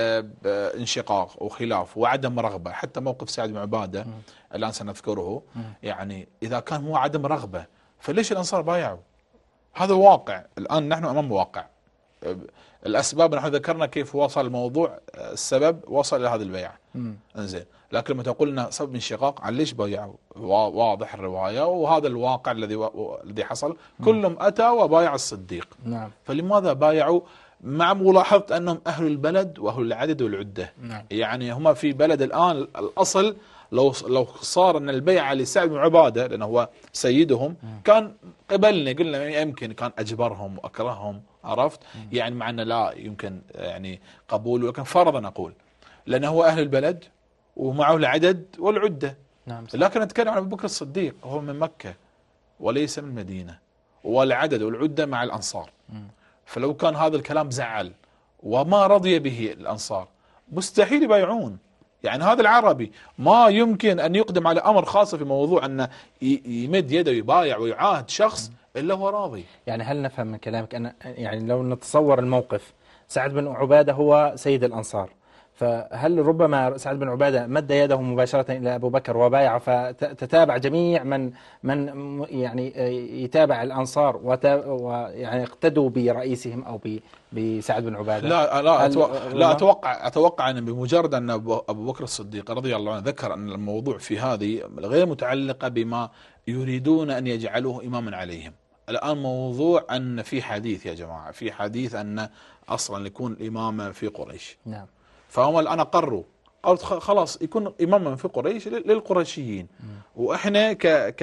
انشقاق وخلاف وعدم رغبة، حتى موقف سعد بن عبادة الآن سنذكره، يعني إذا كان هو عدم رغبة، فليش الأنصار بايعوا؟ هذا واقع. الآن نحن أمام واقع. الأسباب نحن ذكرنا كيف وصل الموضوع، السبب وصل إلى هذه البيعة. انزين، لكن لما تقولنا سبب انشقاق، عن ليش بايعوا؟ واضح الرواية وهذا الواقع الذي حصل. كلهم أتى وبايع الصديق.
نعم.
فلماذا بايعوا مع ملاحظة أنهم أهل البلد وأهل العدد والعدة؟
نعم. يعني
هم في بلد الآن. الأصل لو صار أن البيعة لسعد بن عبادة لأنه هو سيدهم كان قبلنا، قلنا يمكن كان أجبرهم وأكرههم، عرفت؟ يعني مع أن لا يمكن يعني قبول، ولكن فرضا نقول لأنه هو أهل البلد ومعه العدد والعدة.
نعم.
لكن نتكلم عن أبو بكر الصديق، هو من مكة وليس من المدينة، والعدد والعدة مع الأنصار. فلو كان هذا الكلام زعل وما رضي به الأنصار، مستحيل يبايعون. يعني هذا العربي ما يمكن أن يقدم على أمر خاص في موضوع أن يمد يده ويبايع ويعاهد شخص إلا هو راضي.
يعني هل نفهم من كلامك أن يعني لو نتصور الموقف، سعد بن عبادة هو سيد الأنصار، فهل ربما سعد بن عبادة مد يده مباشرة إلى أبو بكر وبايع، فتتابع جميع من يعني يتابع الأنصار ويعني اقتدوا برئيسهم أو بسعد بن عبادة؟
لا أتوقع أن بمجرد أن أبو بكر الصديق رضي الله عنه ذكر أن الموضوع في هذه غير متعلقة بما يريدون أن يجعلوه إماما عليهم. الآن موضوع أن في حديث يا جماعة، في حديث أن أصلا يكون إماما في قريش.
نعم.
فهم الآن قرروا خلاص يكون إماما في قريش للقرشيين، وإحنا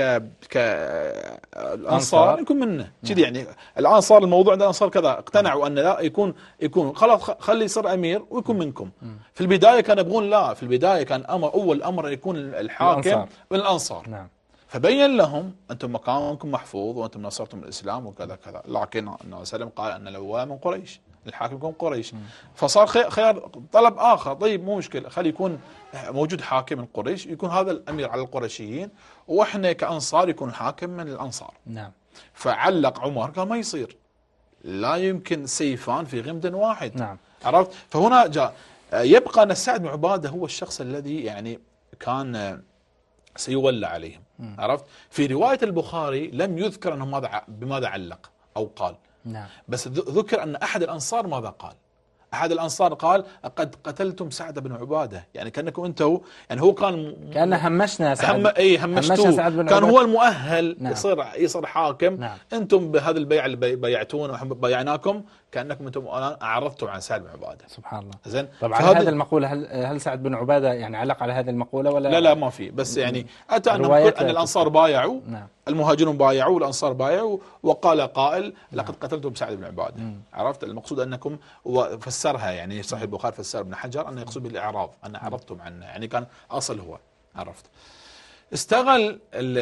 الأنصار يكون منه كذي. يعني الآن صار الموضوع عند الأنصار كذا، اقتنعوا أن لا يكون خلاص خلي يصير أمير ويكون منكم. في البداية كانوا يبغون، لا، في البداية كان أول أمر أن يكون الحاكم من الأنصار.
نعم.
فبين لهم أنتم مقامكم محفوظ وأنتم نصرتم الإسلام وكذا كذا، لكن النبي صلى الله عليه وسلم قال أن الأول من قريش، الحاكم يكون قريش. فصار خيار طلب آخر، طيب مو مشكلة، خلي يكون موجود حاكم من قريش، يكون هذا الأمير على القرشيين، وإحنا كأنصار يكون الحاكم من الأنصار.
نعم.
فعلق عمر قال ما يصير، لا يمكن سيفان في غمد واحد.
نعم.
عرفت؟ فهنا جاء يبقى أن سعد بن عبادة هو الشخص الذي يعني كان سيولى عليهم. عرفت؟ في رواية البخاري لم يذكر أنه بماذا علق أو قال.
نعم.
بس ذكر أن أحد الأنصار ماذا قال. أحد الأنصار قال قد قتلتم سعد بن عبادة، يعني كأنكم أنتم، يعني هو
كأنه همشنا سعد،
همشتوه،
سعد بن
كان
عبادة.
هو المؤهل
نعم.
يصير حاكم.
نعم.
أنتم بهذا البيعة اللي بيعتون ونحن بايعناكم كأنكم أنتم الآن أعرضتم عن سعد بن عبادة.
سبحان الله.
زين.
طبعا على هذه المقولة، هل سعد بن عبادة يعني علق على هذه المقولة ولا؟
لا ما في، بس يعني أتى أن الأنصار بايعوا.
نعم.
المهاجرون بايعوا والأنصار بايعوا، وقال قائل لقد قتلتم سعد بن عبادة. عرفت المقصود أنكم، وفسرها يعني صحيح البخاري فسر ابن حجر أنه يقصد بالإعراض، أن أعرضتم عنه، يعني كان أصل هو. عرفت. استغل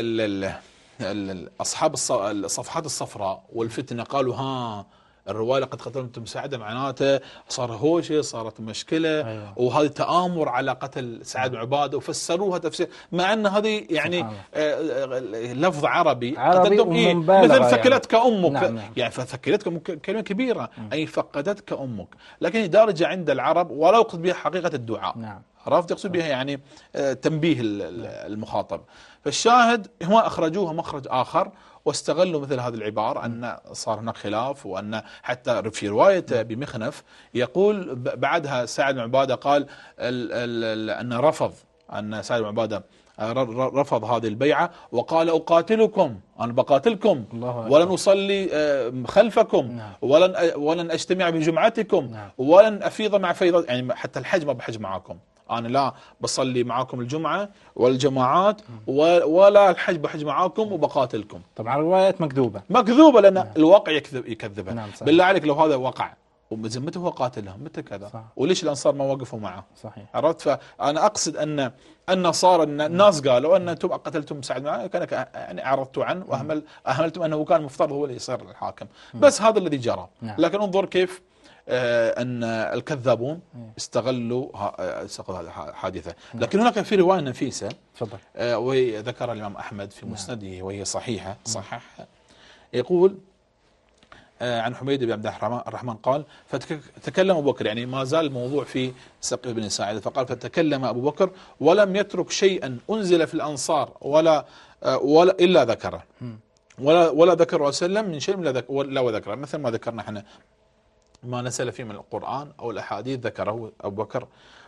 أصحاب الصفحات الصفراء والفتنة، قالوا ها الرواية لقد قتلتم سعد معناته صار هوشة، صارت مشكلة. أيوة. وهذا تآمر على قتل سعد بن عبادة، وفسروها تفسير مع أن هذه يعني لفظ عربي مثل ثكلتك أمك.
نعم.
يعني فثكلتك أمك كلمة كبيرة. أي فقدتك أمك، لكن دارجة عند العرب ولا يقصد بها حقيقة الدعاء.
نعم.
عرفت يقصد بها يعني تنبيه المخاطب. فالشاهد هم أخرجوها مخرج آخر، واستغلوا مثل هذه العبارة أن صار هناك خلاف، وأن حتى في رواية بمخنف يقول بعدها سعد بن عبادة قال أن سعد بن عبادة رفض هذه البيعة، وقال أقاتلكم، أنا بقاتلكم ولن أصلي خلفكم، ولن أجتمع بجمعتكم، ولن أفيض مع فيض، يعني حتى الحج ما بحج معاكم، أنا لا بصلي معاكم الجمعة والجماعات ولا الحج بحج معاكم وبقاتلكم.
طبعا الروايات
مكذوبة لأن الواقع يكذبها. بالله عليك لو هذا وقع وبذمته هو قاتلهم مثل كذا، وليش الأنصار ما وقفوا معه؟
صحيح.
عرفت. فأنا أقصد أن صار الناس قالوا أن أنتم قتلتم سعد كان يعني أعرضتوا عنه وأهملتم أنه كان مفترض هو اللي يصير الحاكم. بس هذا الذي جرى. لكن انظر كيف أن الكذابون استغلوا الحادثة. لكن هناك في رواية نفيسة وذكر الإمام أحمد في مسنده وهي صحيحة صحح، يقول عن حميد بن عبد الرحمن قال فتكلم أبو بكر، يعني ما زال الموضوع في سقيف بن ساعدة، فقال فتكلم أبو بكر ولم يترك شيئا أنزل في الأنصار ولا إلا ذكره، ولا ذكر وسلم من شيء لا وذكره، مثل ما ذكرنا احنا ما نزل فيه من القرآن أو الأحاديث ذكره أبو بكر.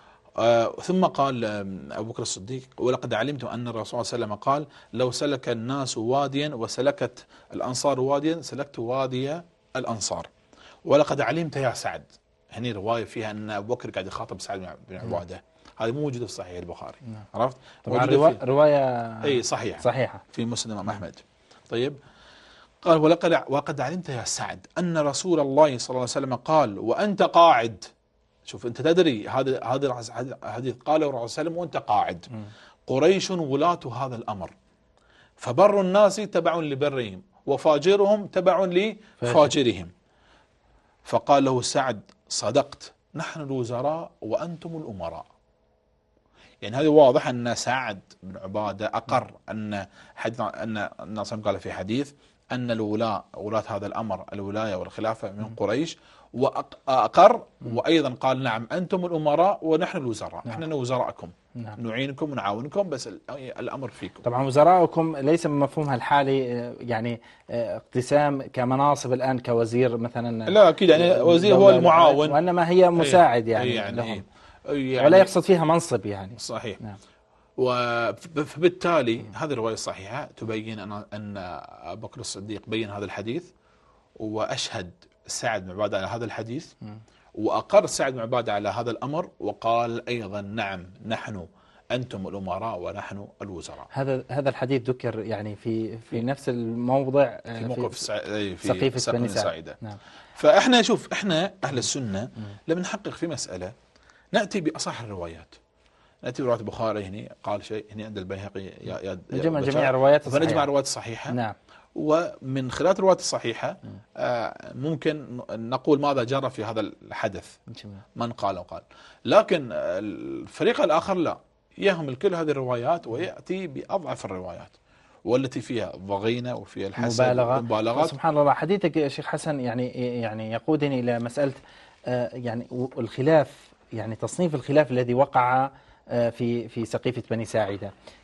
ثم قال أبو بكر الصديق ولقد علمت أن الرسول صلى الله عليه وسلم قال لو سلك الناس واديا وسلكت الأنصار واديا سلكت وادي الأنصار. ولقد علمت يا سعد، هني رواية فيها أن أبو بكر قاعد يخاطب سعد بن عبادة، هذه مو موجودة في صحيح البخاري. عرفت.
طبعا رواية
أي صحيحة في مسلم الإمام أحمد. طيب قال وقد علمت يا سعد أن رسول الله صلى الله عليه وسلم قال وأنت قاعد. شوف أنت تدري هذه قاله الرسول صلى الله عليه وسلم وأنت قاعد. قريش ولاة هذا الأمر، فبر الناس تبع لبرهم وفاجرهم تبع لفاجرهم. فقال له سعد صدقت، نحن الوزراء وأنتم الأمراء. يعني هذا واضح أن سعد بن عبادة أقر أن الناس قال في حديث أن ولاة هذا الأمر الولاية والخلافة من قريش، وأقر وأيضا قال نعم أنتم الأمراء ونحن الوزراء. نحن وزراءكم، نعينكم ونعاونكم، بس الأمر فيكم.
طبعا وزراءكم ليس بمفهومها الحالي يعني اقتسام كمناصب الآن كوزير مثلا،
لا أكيد، يعني وزير هو المعاون،
وإنما هي مساعد يعني لهم، ولا يقصد فيها منصب يعني.
صحيح. فبالتالي هذه الرواية الصحيحة تبين أن أبو بكر الصديق بين هذا الحديث، وأشهد سعد بن عبادة على هذا الحديث، وأقر سعد بن عبادة على هذا الأمر، وقال أيضا نعم نحن أنتم الأمراء ونحن الوزراء.
هذا الحديث ذكر يعني في نفس الموضع
في موقف
سقيفة بني ساعدة.
نعم. فإحنا شوف إحنا أهل السنة لما نحقق في مسألة نأتي بأصح الروايات، نأتي برواية البخاري هني قال شيء، هني عند البيهقي
نجمع جميع الروايات الصحيحة،
فنجمع الروايات الصحيحة.
نعم.
ومن خلال الروايات الصحيحة ممكن نقول ماذا جرى في هذا الحدث، من قال وقال. لكن الفريق الآخر لا، يهمل كل هذه الروايات ويأتي بأضعف الروايات والتي فيها ضغينة وفيها الحسن
مبالغات. سبحان الله. حديثك يا شيخ حسن يعني يقودني إلى مسألة يعني الخلاف، يعني تصنيف الخلاف الذي وقع في سقيفة بني ساعدة.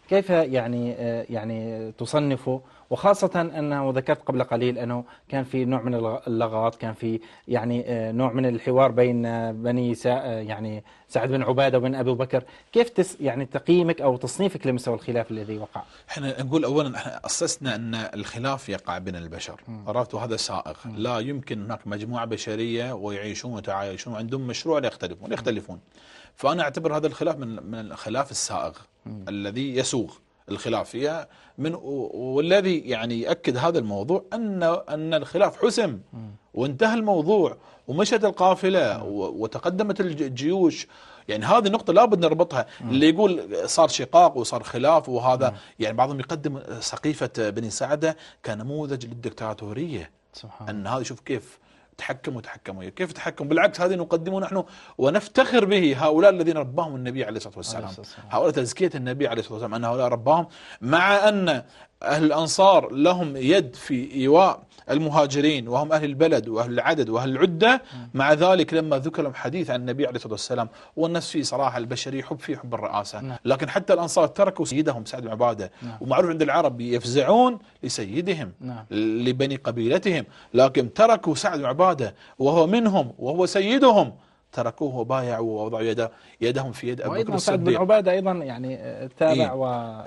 كيف يعني تصنفه، وخاصة أنه ذكرت قبل قليل أنه كان في نوع من اللغط، كان في يعني نوع من الحوار بين بني يعني سعد بن عبادة وبن أبي بكر. كيف يعني تقييمك أو تصنيفك لمستوى الخلاف الذي وقع؟
احنا نقول اولا احنا اسسنا ان الخلاف يقع بين البشر، عرفت، وهذا سائغ. لا يمكن هناك مجموعه بشريه ويعيشون ويتعايشون وعندهم مشروع لا يختلفون. فانا اعتبر هذا الخلاف من الخلاف السائغ الذي يسوغ الخلاف فيها والذي يعني يؤكد هذا الموضوع ان الخلاف حسم وانتهى الموضوع ومشت القافله وتقدمت الجيوش. يعني هذه النقطة لابد نربطها. اللي يقول صار شقاق وصار خلاف وهذا يعني بعضهم يقدم سقيفة بني سعدة كنموذج للدكتاتورية. سبحان أن هذا شوف كيف تحكموا كيف تحكم. بالعكس هذه نقدمه نحن ونفتخر به. هؤلاء الذين رباهم النبي عليه الصلاة والسلام، هؤلاء تزكية النبي عليه الصلاة والسلام، أن هؤلاء رباهم، مع أن أهل الأنصار لهم يد في إيواء المهاجرين وهم أهل البلد وأهل العدد وأهل العدة. مع ذلك لما ذكر لهم حديث عن النبي عليه الصلاة والسلام، والناس فيه صراحة البشري حب الرئاسة، لكن حتى الأنصار تركوا سيدهم سعد بن عبادة. ومعروف عند العرب يفزعون لسيدهم لبني قبيلتهم، لكن تركوا سعد بن عبادة وهو منهم وهو سيدهم، تركوه وبايعوا ووضعوا يدهم في يد ابي بكر الصديق.
سعد بن عبادة ايضا يعني تابع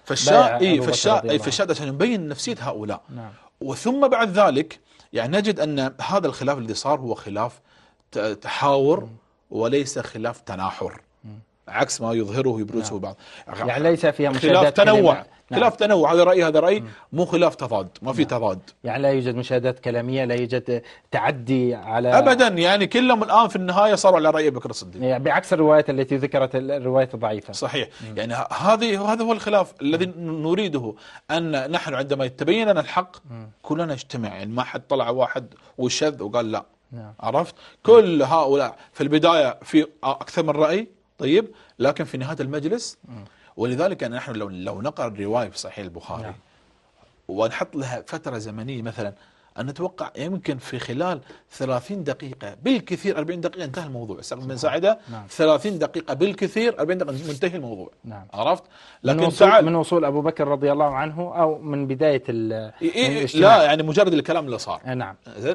فالشاهد عشان نبين نفسية هؤلاء. وثم بعد ذلك يعني نجد ان هذا الخلاف الذي صار هو خلاف تحاور وليس خلاف تناحر، عكس ما يظهره يبرزه بعض.
يعني ليس فيها
خلاف تنوع. خلاف تنوع، هذا رأي مو خلاف تضاد، ما في تضاد.
يعني لا يوجد مشادات كلامية، لا يوجد تعدي على
أبدا. يعني كلهم الآن في النهاية صاروا على رأي بكر الصديق،
يعني بعكس الروايات التي ذكرت الروايات الضعيفة.
صحيح. يعني هذا هو الخلاف الذي نريده، أن نحن عندما يتبين لنا الحق كلنا نجتمع، يعني ما حد طلع واحد وشذ وقال لا. عرفت؟ كل هؤلاء في البداية في أكثر من رأي، طيب، لكن في نهاية المجلس. ولذلك أن نحن لو نقرأ الرواية في صحيح البخاري ونحط لها فترة زمنية، مثلا أن نتوقع يمكن في خلال 30 دقيقة بالكثير 40 دقيقة انتهى الموضوع. سعد بن ساعدة 30 دقيقة بالكثير 40 دقيقة منتهي الموضوع.
عرفت؟ لكن من وصول أبو بكر رضي الله عنه أو من بداية
لا، يعني مجرد الكلام اللي صار.
نعم.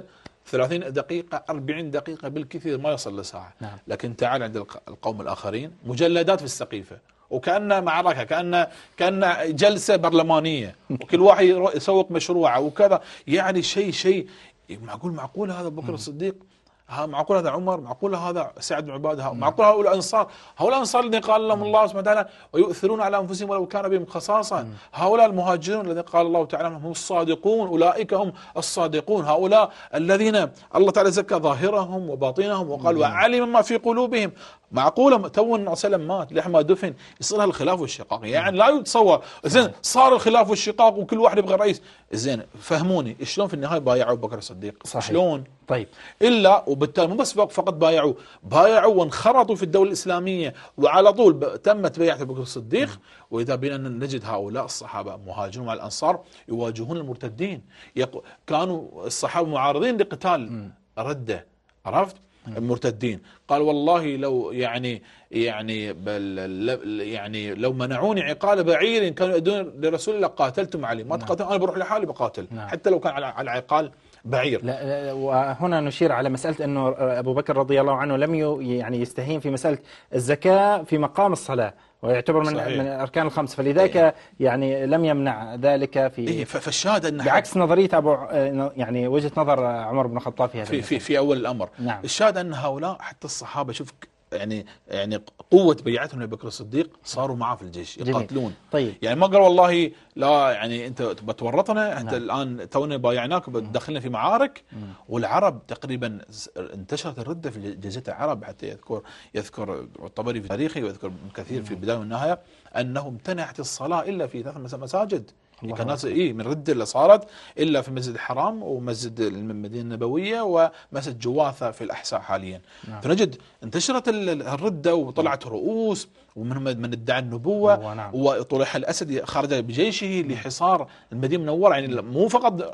30 دقيقة 40 دقيقة بالكثير ما يصل لساعة. لكن تعال عند القوم الآخرين مجلدات في السقيفة، وكأن معركة، كأن جلسة برلمانية، وكل واحد يسوق مشروعه وكذا. يعني شيء معقول هذا أبو بكر الصديق، معقول هذا عمر، معقول هذا سعد بن عبادة، معقول هؤلاء الأنصار الذين قال لهم الله سبحانه وتعالى ويؤثرون على أنفسهم ولو كان بهم خصاصة. هؤلاء المهاجرون الذين قال الله تعالى هم الصادقون، أولئك هم الصادقون. هؤلاء الذين الله تعالى زكى ظاهرهم وباطنهم وقال وعلم ما في قلوبهم. معقولة تو النبي صلى الله عليه وسلم مات لحما دفن يصير الخلاف والشقاق؟ يعني لا يتصور. زين صار الخلاف والشقاق وكل واحد يبغى رئيس. زين فهموني شلون في النهاية بايعوا أبو بكر الصديق؟ شلون؟
طيب،
إلا وبالتالي مو بس فقط بايعوا وانخرطوا في الدولة الإسلامية، وعلى طول تمت بيعة أبو بكر الصديق. وإذا بنا نجد هؤلاء الصحابة مهاجرون مع الأنصار يواجهون المرتدين. كانوا الصحابة معارضين لقتال ردة، عرفت؟ المرتدين. قال والله لو يعني لو منعوني عقال بعير كانوا يدون لرسول الله قاتلتم عليه. ما تقاتل، انا بروح لحالي بقاتل. حتى لو كان على عقال بعير.
لا، وهنا نشير على مسألة أنه أبو بكر رضي الله عنه لم يعني يستهين في مسألة الزكاة في مقام الصلاة، ويعتبر من أركان الخمس، فلذلك يعني لم يمنع ذلك في
فالشاهد أن
بعكس نظرية يعني وجهة نظر عمر بن الخطاب في هذا
في أول الأمر.
نعم.
الشاهد أن هؤلاء حتى الصحابة شوف يعني قوة بيعتهم لأبي بكر الصديق صاروا معه في الجيش يقاتلون.
طيب.
يعني ما قال والله لا يعني أنت بتورطنا، أنت الآن تونا بايعناك وبتدخلنا في معارك. والعرب تقريبا انتشرت الردة في جزيرة العرب، حتى يذكر الطبري في تاريخه ويذكر كثير في البداية والنهاية أنه امتنعت الصلاة إلا في 3 مساجد. كان الناس من الردة اللي صارت إلا في مسجد الحرام ومسجد المدينة النبوية ومسجد جواثة في الأحساء حاليا. فنجد انتشرت الردة وطلعت رؤوس، ومنهم من ادعى النبوة. وطلح الأسد خرج بجيشه لحصار المدينة المنورة. يعني مو فقط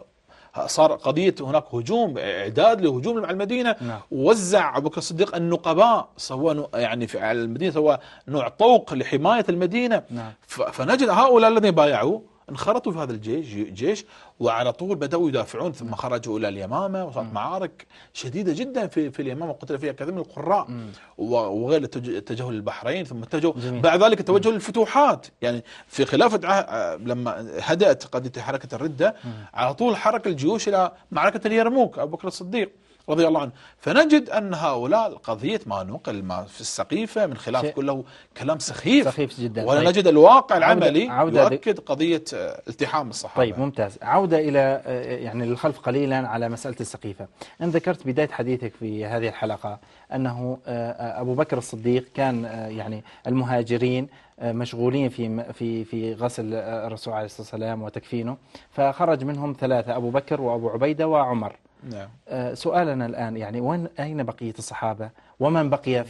صار قضية هناك هجوم، إعداد لهجوم على المدينة.
نعم.
ووزع أبو بكر الصديق النقباء، سوى يعني على المدينة، سوى نوع طوق لحماية المدينة.
نعم.
فنجد هؤلاء الذين بايعوا انخرطوا في هذا الجيش وعلى طول بدأوا يدافعون، ثم خرجوا إلى اليمامة وصارت معارك شديدة جدا في اليمامة، وقتل فيها كثير من القراء، وغير التجه للبحرين، ثم اتجهوا بعد ذلك التوجه للفتوحات. يعني في خلافة لما هدأت قضية حركة الردة على طول حرك الجيوش إلى معركة اليرموك أبو بكر الصديق رضي الله عنه. فنجد أن هؤلاء قضية ما نقل ما في السقيفة من خلاف كله كلام سخيف
جدا.
ولا نجد الواقع العملي يؤكد قضية التحام الصحابة.
طيب ممتاز. عودة إلى يعني للخلف قليلا على مسألة السقيفة. أن ذكرت بداية حديثك في هذه الحلقة أنه أبو بكر الصديق كان يعني المهاجرين مشغولين في غسل الرسول عليه الصلاة والسلام وتكفينه، فخرج منهم ثلاثة: أبو بكر وأبو عبيدة وعمر.
نعم.
سؤالنا الآن يعني أين بقية الصحابة، ومن بقي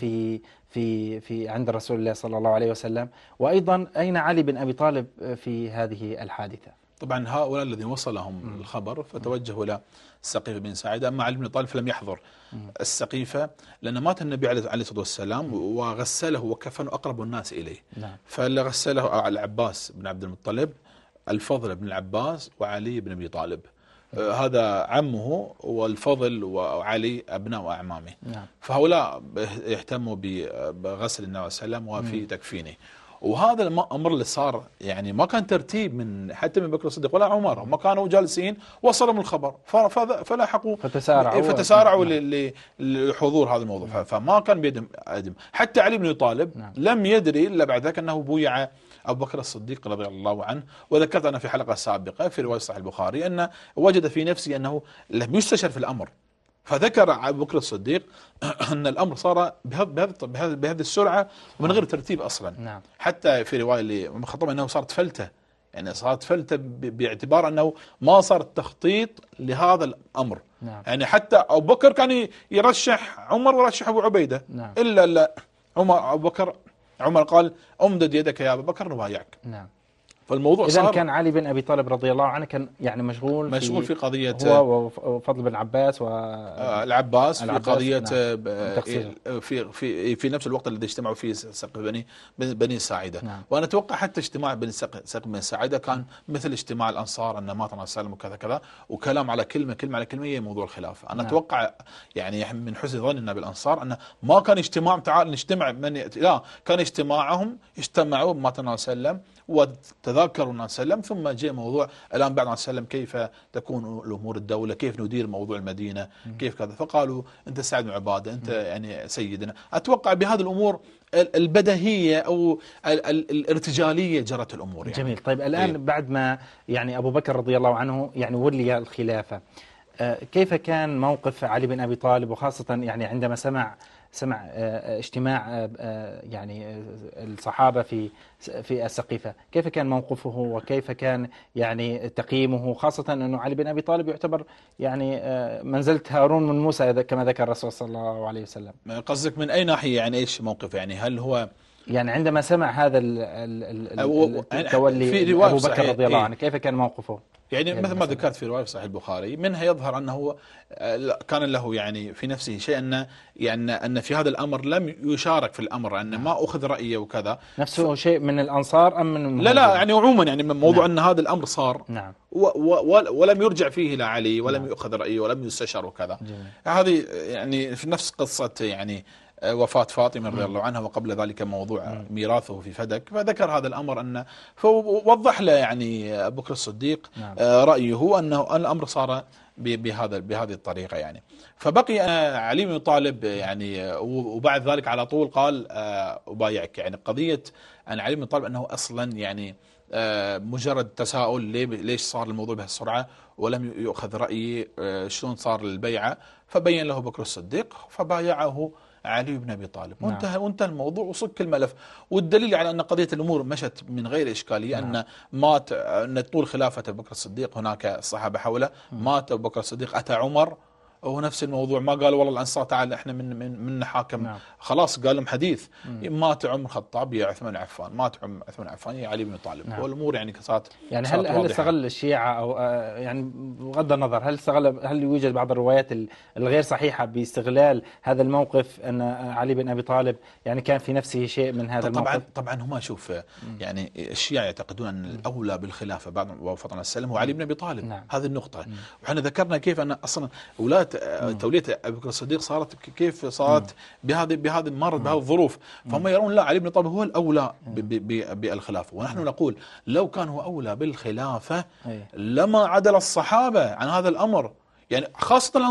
في عند رسول الله صلى الله عليه وسلم، وأيضا أين علي بن أبي طالب في هذه الحادثة؟
طبعا هؤلاء الذين وصلهم الخبر فتوجهوا إلى السقيفة بن ساعدة. أما علي بن طالب فلم يحضر السقيفة، لأن مات النبي عليه الصلاة والسلام وغسله وكفنه أقرب الناس إليه.
نعم.
فاللي غسله العباس بن عبد المطلب، الفضل بن العباس، وعلي بن أبي طالب. هذا عمه، والفضل وعلي أبناء وأعمامه.
نعم.
فهؤلاء يهتموا بغسل النبي صلى الله عليه وسلم وفي تكفينه. وهذا الأمر اللي صار يعني ما كان ترتيب من حتى من بكر الصديق ولا عمر، هم كانوا جالسين وصلهم الخبر فلاحقوا فتسارعوا لحضور هذا الموضوع. فما كان بيدهم. حتى علي بن أبي طالب
نعم.
لم يدري إلا بعد ذلك أنه بويع أبو بكر الصديق رضي الله عنه. وذكرت أنا في حلقة سابقة في رواية صحيح البخاري أن وجد في نفسه أنه لم يستشر في الأمر، فذكر أبو بكر الصديق أن الأمر صار بهذه السرعة ومن غير ترتيب أصلا.
نعم.
حتى في رواية اللي مخطبة أنه صارت فلتة، يعني صارت فلتة باعتبار أنه ما صار التخطيط لهذا الأمر.
نعم.
يعني حتى أبو بكر كان يرشح عمر ورشح أبو عبيدة.
نعم.
إلا عمر قال أمدد يدك يا أبو بكر نبايعك.
نعم.
فالموضوع
إذن كان علي بن أبي طالب رضي الله عنه كان يعني مشغول في
قضية
هو وفضل بن عباس
العباس في قضية.
نعم.
في نفس الوقت الذي اجتمعوا فيه سقف بني ساعدة.
نعم.
وأنا أتوقع حتى اجتماع سقف بني ساعدة كان مثل اجتماع الأنصار أن مات النبي صلى الله عليه وسلم وكذا وكلام على كلمة على كلمة هي موضوع الخلاف. أنا أتوقع يعني من حسن ظننا بالأنصار أن ما كان اجتماع تعال نجتمع لا، كان اجتماعهم اجتمعوا مات النبي صلى الله عليه وسلم وتذاكروا النبي صلى الله عليه وسلم، ثم جاء موضوع الآن بعد النبي صلى الله عليه وسلم كيف تكون الأمور الدولة، كيف ندير موضوع المدينة، كيف كذا. فقالوا أنت سعد بن عبادة، أنت يعني سيدنا. أتوقع بهذه الأمور البدهية أو الارتجالية جرت الأمور يعني.
جميل. طيب الآن بعد ما يعني أبو بكر رضي الله عنه يعني ولي الخلافة، كيف كان موقف علي بن أبي طالب، وخاصة يعني عندما سمع اجتماع يعني الصحابة في السقيفة، كيف كان موقفه وكيف كان يعني تقييمه، خاصة أنه علي بن أبي طالب يعتبر يعني منزلة هارون من موسى كما ذكر الرسول صلى الله عليه وسلم.
قصدك من أي ناحية يعني إيش موقف؟ يعني هل هو
يعني عندما سمع هذا التولي أبو بكر رضي الله عنه كيف كان موقفه؟
يعني مثل ما ذكرت في رواية صحيح البخاري منها يظهر أنه كان له يعني في نفسه شيء أن في هذا الأمر لم يشارك في الأمر، أن ما أخذ رأيه وكذا.
نفسه شيء من الأنصار أم من المهاجرين؟
لا يعني عموما يعني من موضوع أن هذا الأمر صار.
نعم.
ولم يرجع فيه إلى علي ولم يؤخذ رأيه ولم يستشر وكذا. هذه يعني في نفس قصة يعني وفاة فاطمة رضي الله عنها، وقبل ذلك موضوع ميراثه في فدك. فذكر هذا الأمر أن فوضح له يعني أبو بكر الصديق رأيه أنه الأمر صار بهذه الطريقة يعني. فبقي علي بن طالب يعني، وبعد ذلك على طول قال أبايعك. يعني قضية أن علي بن طالب أنه أصلا يعني مجرد تساؤل ليش صار الموضوع بهالسرعة ولم يؤخذ رأيي، شلون صار البيعة. فبين له بكر الصديق فبايعه علي بن أبي طالب. وانتهى الموضوع وصك الملف. والدليل على أن قضية الأمور مشت من غير إشكالية أن مات أن طول خلافة أبو بكر الصديق هناك الصحابة حوله، مات أبو بكر الصديق، أتى عمر هو نفس الموضوع، ما قالوا والله الأنصار تعال احنا من حاكم.
نعم.
خلاص قال لهم حديث، مات عمر الخطاب يا عثمان عفان، مات عثمان عفان يا علي بن طالب.
نعم.
والأمور يعني صارت
يعني هل استغل الشيعة أو يعني بغض النظر هل يوجد بعض الروايات الغير صحيحة باستغلال هذا الموقف أن علي بن أبي طالب يعني كان في نفسه شيء من هذا الموقف؟
طبعا هم شوف يعني الشيعة يعتقدون أن الأولى بالخلافة بعد وفاة النبي السلام هو علي بن أبي طالب.
نعم.
هذه النقطة. وحنا ذكرنا كيف أن أصلا ولاية تولية أبي بكر الصديق صارت كيف صارت بهذه المرض بهذه الظروف. فهم يرون لا، علي بن طالب هو الأولى بالخلافة. ونحن نقول لو كان هو أولى بالخلافة لما عدل الصحابة عن هذا الأمر، يعني خاصة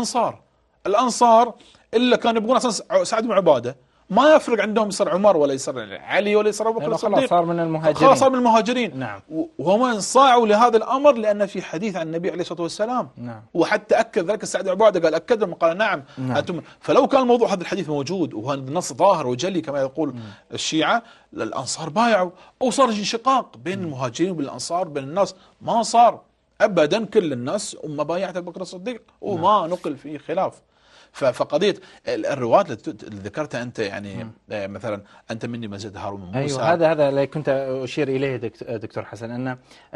الأنصار إلا كانوا يبغون أصلا سعد بن عبادة، ما يفرق عندهم يصير عمر ولا يصير علي ولا يصير أبو بكر الصديق،
خلاص صار من المهاجرين.
صار من المهاجرين.
نعم.
وهم صاعوا لهذا الأمر لأن في حديث عن النبي عليه الصلاة والسلام.
نعم.
وحتى أكد ذلك سعد بن عبادة، قال أكد لهم قال نعم. أنتم. فلو كان الموضوع هذا الحديث موجود وهذا النص ظاهر وجلي كما يقول الشيعة، الأنصار بايعوا أو صار انشقاق بين المهاجرين وبين الأنصار بين الناس. ما صار أبدا، كل الناس أم بايعت أبو بكر الصديق وما نقل فيه خلاف. فقضية الروايات اللي ذكرتها أنت يعني مثلا أنت مني مزيد هارون من موسى.
أيوة، هذا اللي كنت أشير إليه دكتور حسن، أن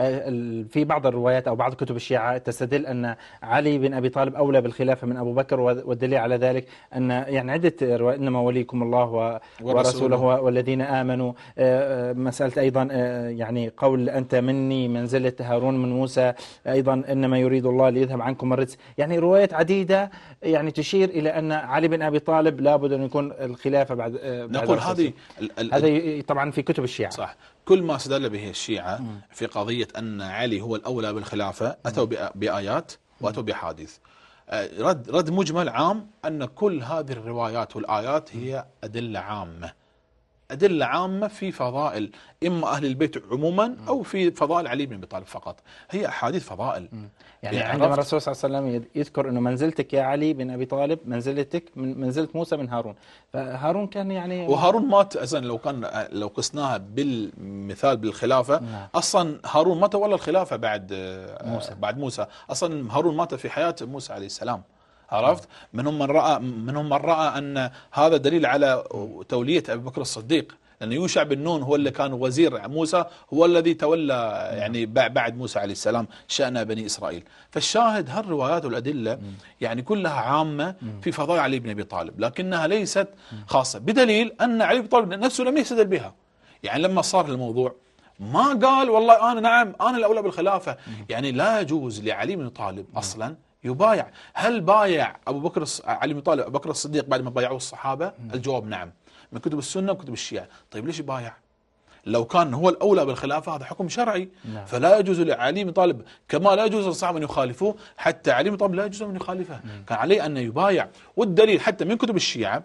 في بعض الروايات أو بعض كتب الشيعة تستدل أن علي بن أبي طالب أولى بالخلافة من أبو بكر، والدليل على ذلك أن يعني عدة روايات، إنما وليكم الله ورسوله والذين آمنوا، مسألة أيضا يعني قول أنت مني منزلة هارون من موسى، أيضا إنما يريد الله ليذهب عنكم الرجس. يعني روايات عديدة يعني تشير إلى أن علي بن أبي طالب لابد أن يكون الخلافة بعد
نقول هذه
طبعا في كتب الشيعة.
صح. كل ما استدل به الشيعة في قضية أن علي هو الأولى بالخلافة أتوا بآيات وأتوا بحادث. رد مجمل عام أن كل هذه الروايات والآيات هي أدلة عامة في فضائل إما أهل البيت عموما أو في فضائل علي بن أبي طالب فقط. هي أحاديث فضائل.
يعني عندما الرسول صلى الله عليه وسلم يذكر أنه منزلتك يا علي بن أبي طالب منزلتك من منزلة موسى من هارون، فهارون كان يعني
وهارون مات أصلا لو قسناها بالمثال بالخلافة. أصلا هارون ما تولى الخلافة بعد موسى. أصلا هارون مات في حياة موسى عليه السلام. عرفت؟ منهم من رأى أن هذا دليل على تولية أبي بكر الصديق، لأن يوشع بن نون هو اللي كان وزير موسى، هو الذي تولى يعني بعد موسى عليه السلام شأن بني إسرائيل. فالشاهد هالروايات والأدلة يعني كلها عامة في فضائل علي بن أبي طالب، لكنها ليست خاصة، بدليل أن علي بن طالب نفسه لم يستدل بها. يعني لما صار الموضوع ما قال والله أنا الأولى بالخلافة. يعني لا يجوز لعلي بن طالب أصلا يبايع. هل بايع علي بن طالب أبو بكر الصديق بعد ما بايعوه الصحابة؟ الجواب نعم، من كتب السنة وكتب الشيعة. طيب ليش يبايع؟ لو كان هو الأولى بالخلافة هذا حكم شرعي. فلا يجوز لعلي بن طالب كما لا يجوز للصحابة أن يخالفوه، حتى علي بن طالب لا يجوز أن يخالفه، كان عليه أن يبايع. والدليل حتى من كتب الشيعة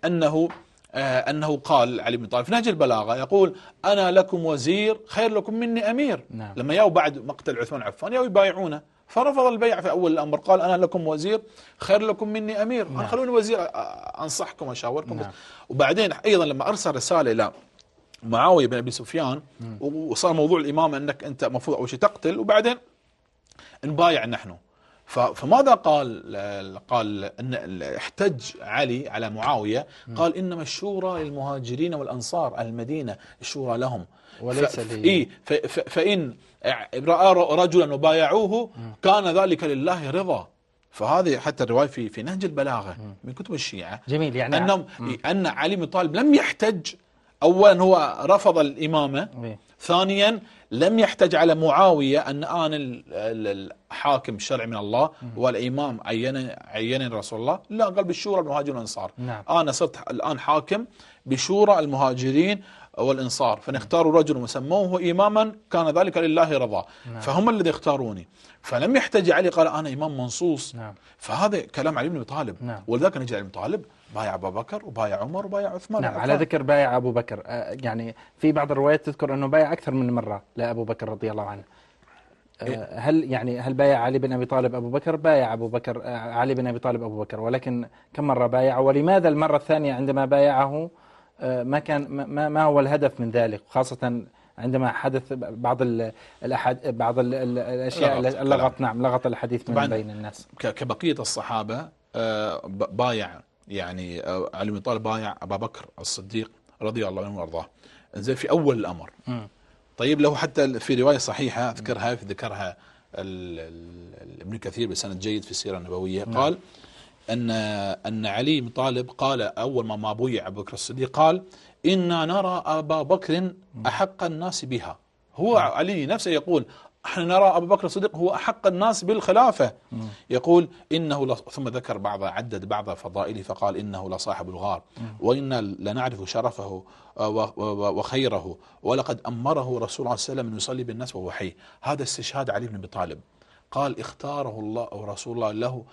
أنه قال علي بن طالب في نهج البلاغة يقول أنا لكم وزير خير لكم مني أمير. لما ياو بعد مقتل عثمان عفان ياو يبايعونه، فرفض البيع في أول الأمر، قال أنا لكم وزير خير لكم مني أمير. أنا خلوني وزير أنصحكم وأشاوركم. وبعدين أيضا لما أرسل رسالة إلى معاوية بن أبي سفيان وصار موضوع الإمامة أنك أنت مفروض أول شيء تقتل وبعدين نبايع نحن. فماذا قال أن احتج علي على معاوية، قال إنما الشورى للمهاجرين والأنصار أهل المدينة، الشورى لهم
وليس لي.
فإن رأى رجلا وبايعوه كان ذلك لله رضا. فهذه حتى الرواية في نهج البلاغة من كتب الشيعة.
جميل. يعني
أن علي بن طالب لم يحتج، أولا هو رفض الإمامة، ثانيا لم يحتج على معاوية أن أنا الحاكم الشرعي من الله والإمام عينني رسول الله، لا، قال بالشورى المهاجرين والأنصار. أنا صرت الآن حاكم بشورى المهاجرين والإنصار، فنختاروا رجل وسموه إماما كان ذلك لله رضا. فهم الذي اختاروني. فلم يحتج علي قال أنا إمام منصوص. فهذا كلام علي بن أبي طالب. ولذلك نجي علي بن طالب بايع أبو بكر وبايع عمر وبايع عثمان.
على ذكر بايع أبو بكر، يعني في بعض الروايات تذكر أنه بايع أكثر من مرة لأبو بكر رضي الله عنه. هل بايع علي بن أبي طالب أبو بكر؟ بايع أبو بكر علي بن أبي طالب أبو بكر، ولكن كم مرة بايع؟ ولماذا المرة الثانية عندما بايعه ما كان ما هو الهدف من ذلك، خاصة عندما حدث بعض الأشياء لغط الحديث من بين الناس؟
كبقية الصحابة بايع يعني علي بن طالب بايع أبا بكر الصديق رضي الله عنه وارضاه، زين في أول الأمر. طيب له حتى في رواية صحيحة أذكرها ذكرها ابن كثير بسند جيد في السيرة النبوية، قال أن علي بن طالب قال أول ما بويع أبو بكر الصديق قال إنا نرى أبا بكر أحق الناس بها. هو علي نفسه يقول احنا نرى أبو بكر الصديق هو أحق الناس بالخلافة. يقول إنه ثم ذكر عدد بعض فضائله فقال إنه لصاحب الغار، وإنا لنعرف شرفه وخيره، ولقد أمره رسول الله صلى الله عليه وسلم أن يصلي بالناس وهو حي. هذا استشهاد علي بن أبي طالب، قال اختاره الله ورسول الله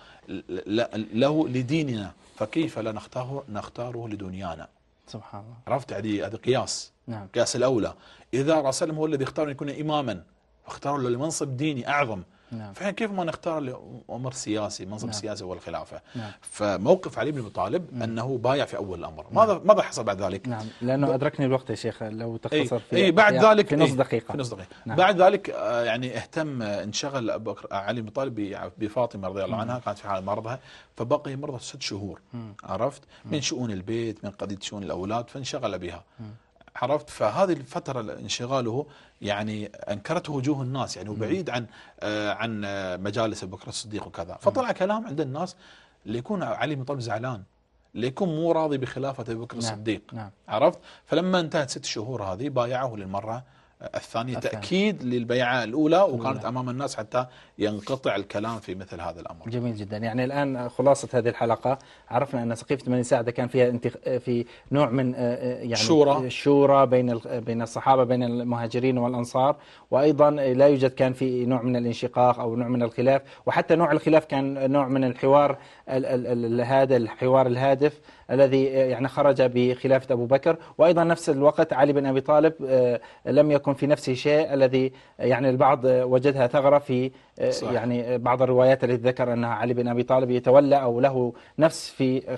له لديننا، فكيف لا نختاره لدنيانا.
سبحان الله.
عرفت هذه قياس.
نعم.
قياس الأولى، إذا رسول هو الذي اختار أن يكون إماما، اختار له لمنصب ديني أعظم.
نعم.
فإحنا كيف ما نختار لأمر سياسي، منصب
نعم.
سياسي هو الخلافة.
نعم.
فموقف علي بن أبي طالب أنه بايع في أول الأمر.
نعم.
ماذا حصل بعد ذلك؟
نعم، لأنه أدركني الوقت يا شيخ، لو تختصر في
بعد ذلك
في نص دقيقة.
نعم. بعد ذلك يعني انشغل علي بن طالب بفاطمة رضي الله عنها، كانت في حال مرضها، فبقي مرضى 6 شهور. عرفت، من شؤون البيت، من قضية شؤون الأولاد، فانشغل بها. عرفت، فهذه الفترة انشغاله يعني أنكرته وجوه الناس، يعني وبعيد عن مجالس أبو بكر الصديق وكذا. فطلع كلام عند الناس ليكون علي بن طالب زعلان، ليكون مو راضي بخلافة أبو بكر الصديق.
نعم.
عرفت، فلما انتهت 6 شهور هذه بايعه للمرة الثانية تأكيد للبيعة الأولى، وكانت أمام الناس حتى ينقطع الكلام في مثل هذا الأمر.
جميل جدا. يعني الآن خلاصة هذه الحلقة، عرفنا أن سقيفة بني ساعدة كان فيها في نوع من يعني شورى بين الصحابة، بين المهاجرين والأنصار، وأيضا لا يوجد كان في نوع من الانشقاق أو نوع من الخلاف، وحتى نوع الخلاف كان نوع من الحوار هذا الحوار الهادف الذي يعني خرج بخلافة أبو بكر. وأيضا نفس الوقت علي بن أبي طالب لم يكن في نفسه شيء الذي يعني البعض وجدها ثغرة في يعني بعض الروايات التي ذكر أن علي بن أبي طالب يتولى أو له نفس في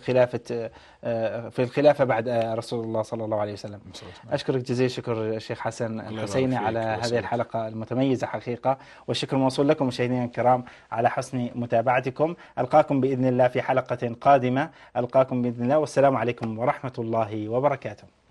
الخلافة بعد رسول الله صلى الله عليه وسلم. أشكرك جزيل الشكر الشيخ حسن الحسيني على هذه الحلقة المتميزة حقيقة، والشكر موصول لكم مشاهدينا الكرام على حسن متابعتكم. ألقاكم بإذن الله في حلقة قادمة، ألقاكم بإذن الله، والسلام عليكم ورحمة الله وبركاته.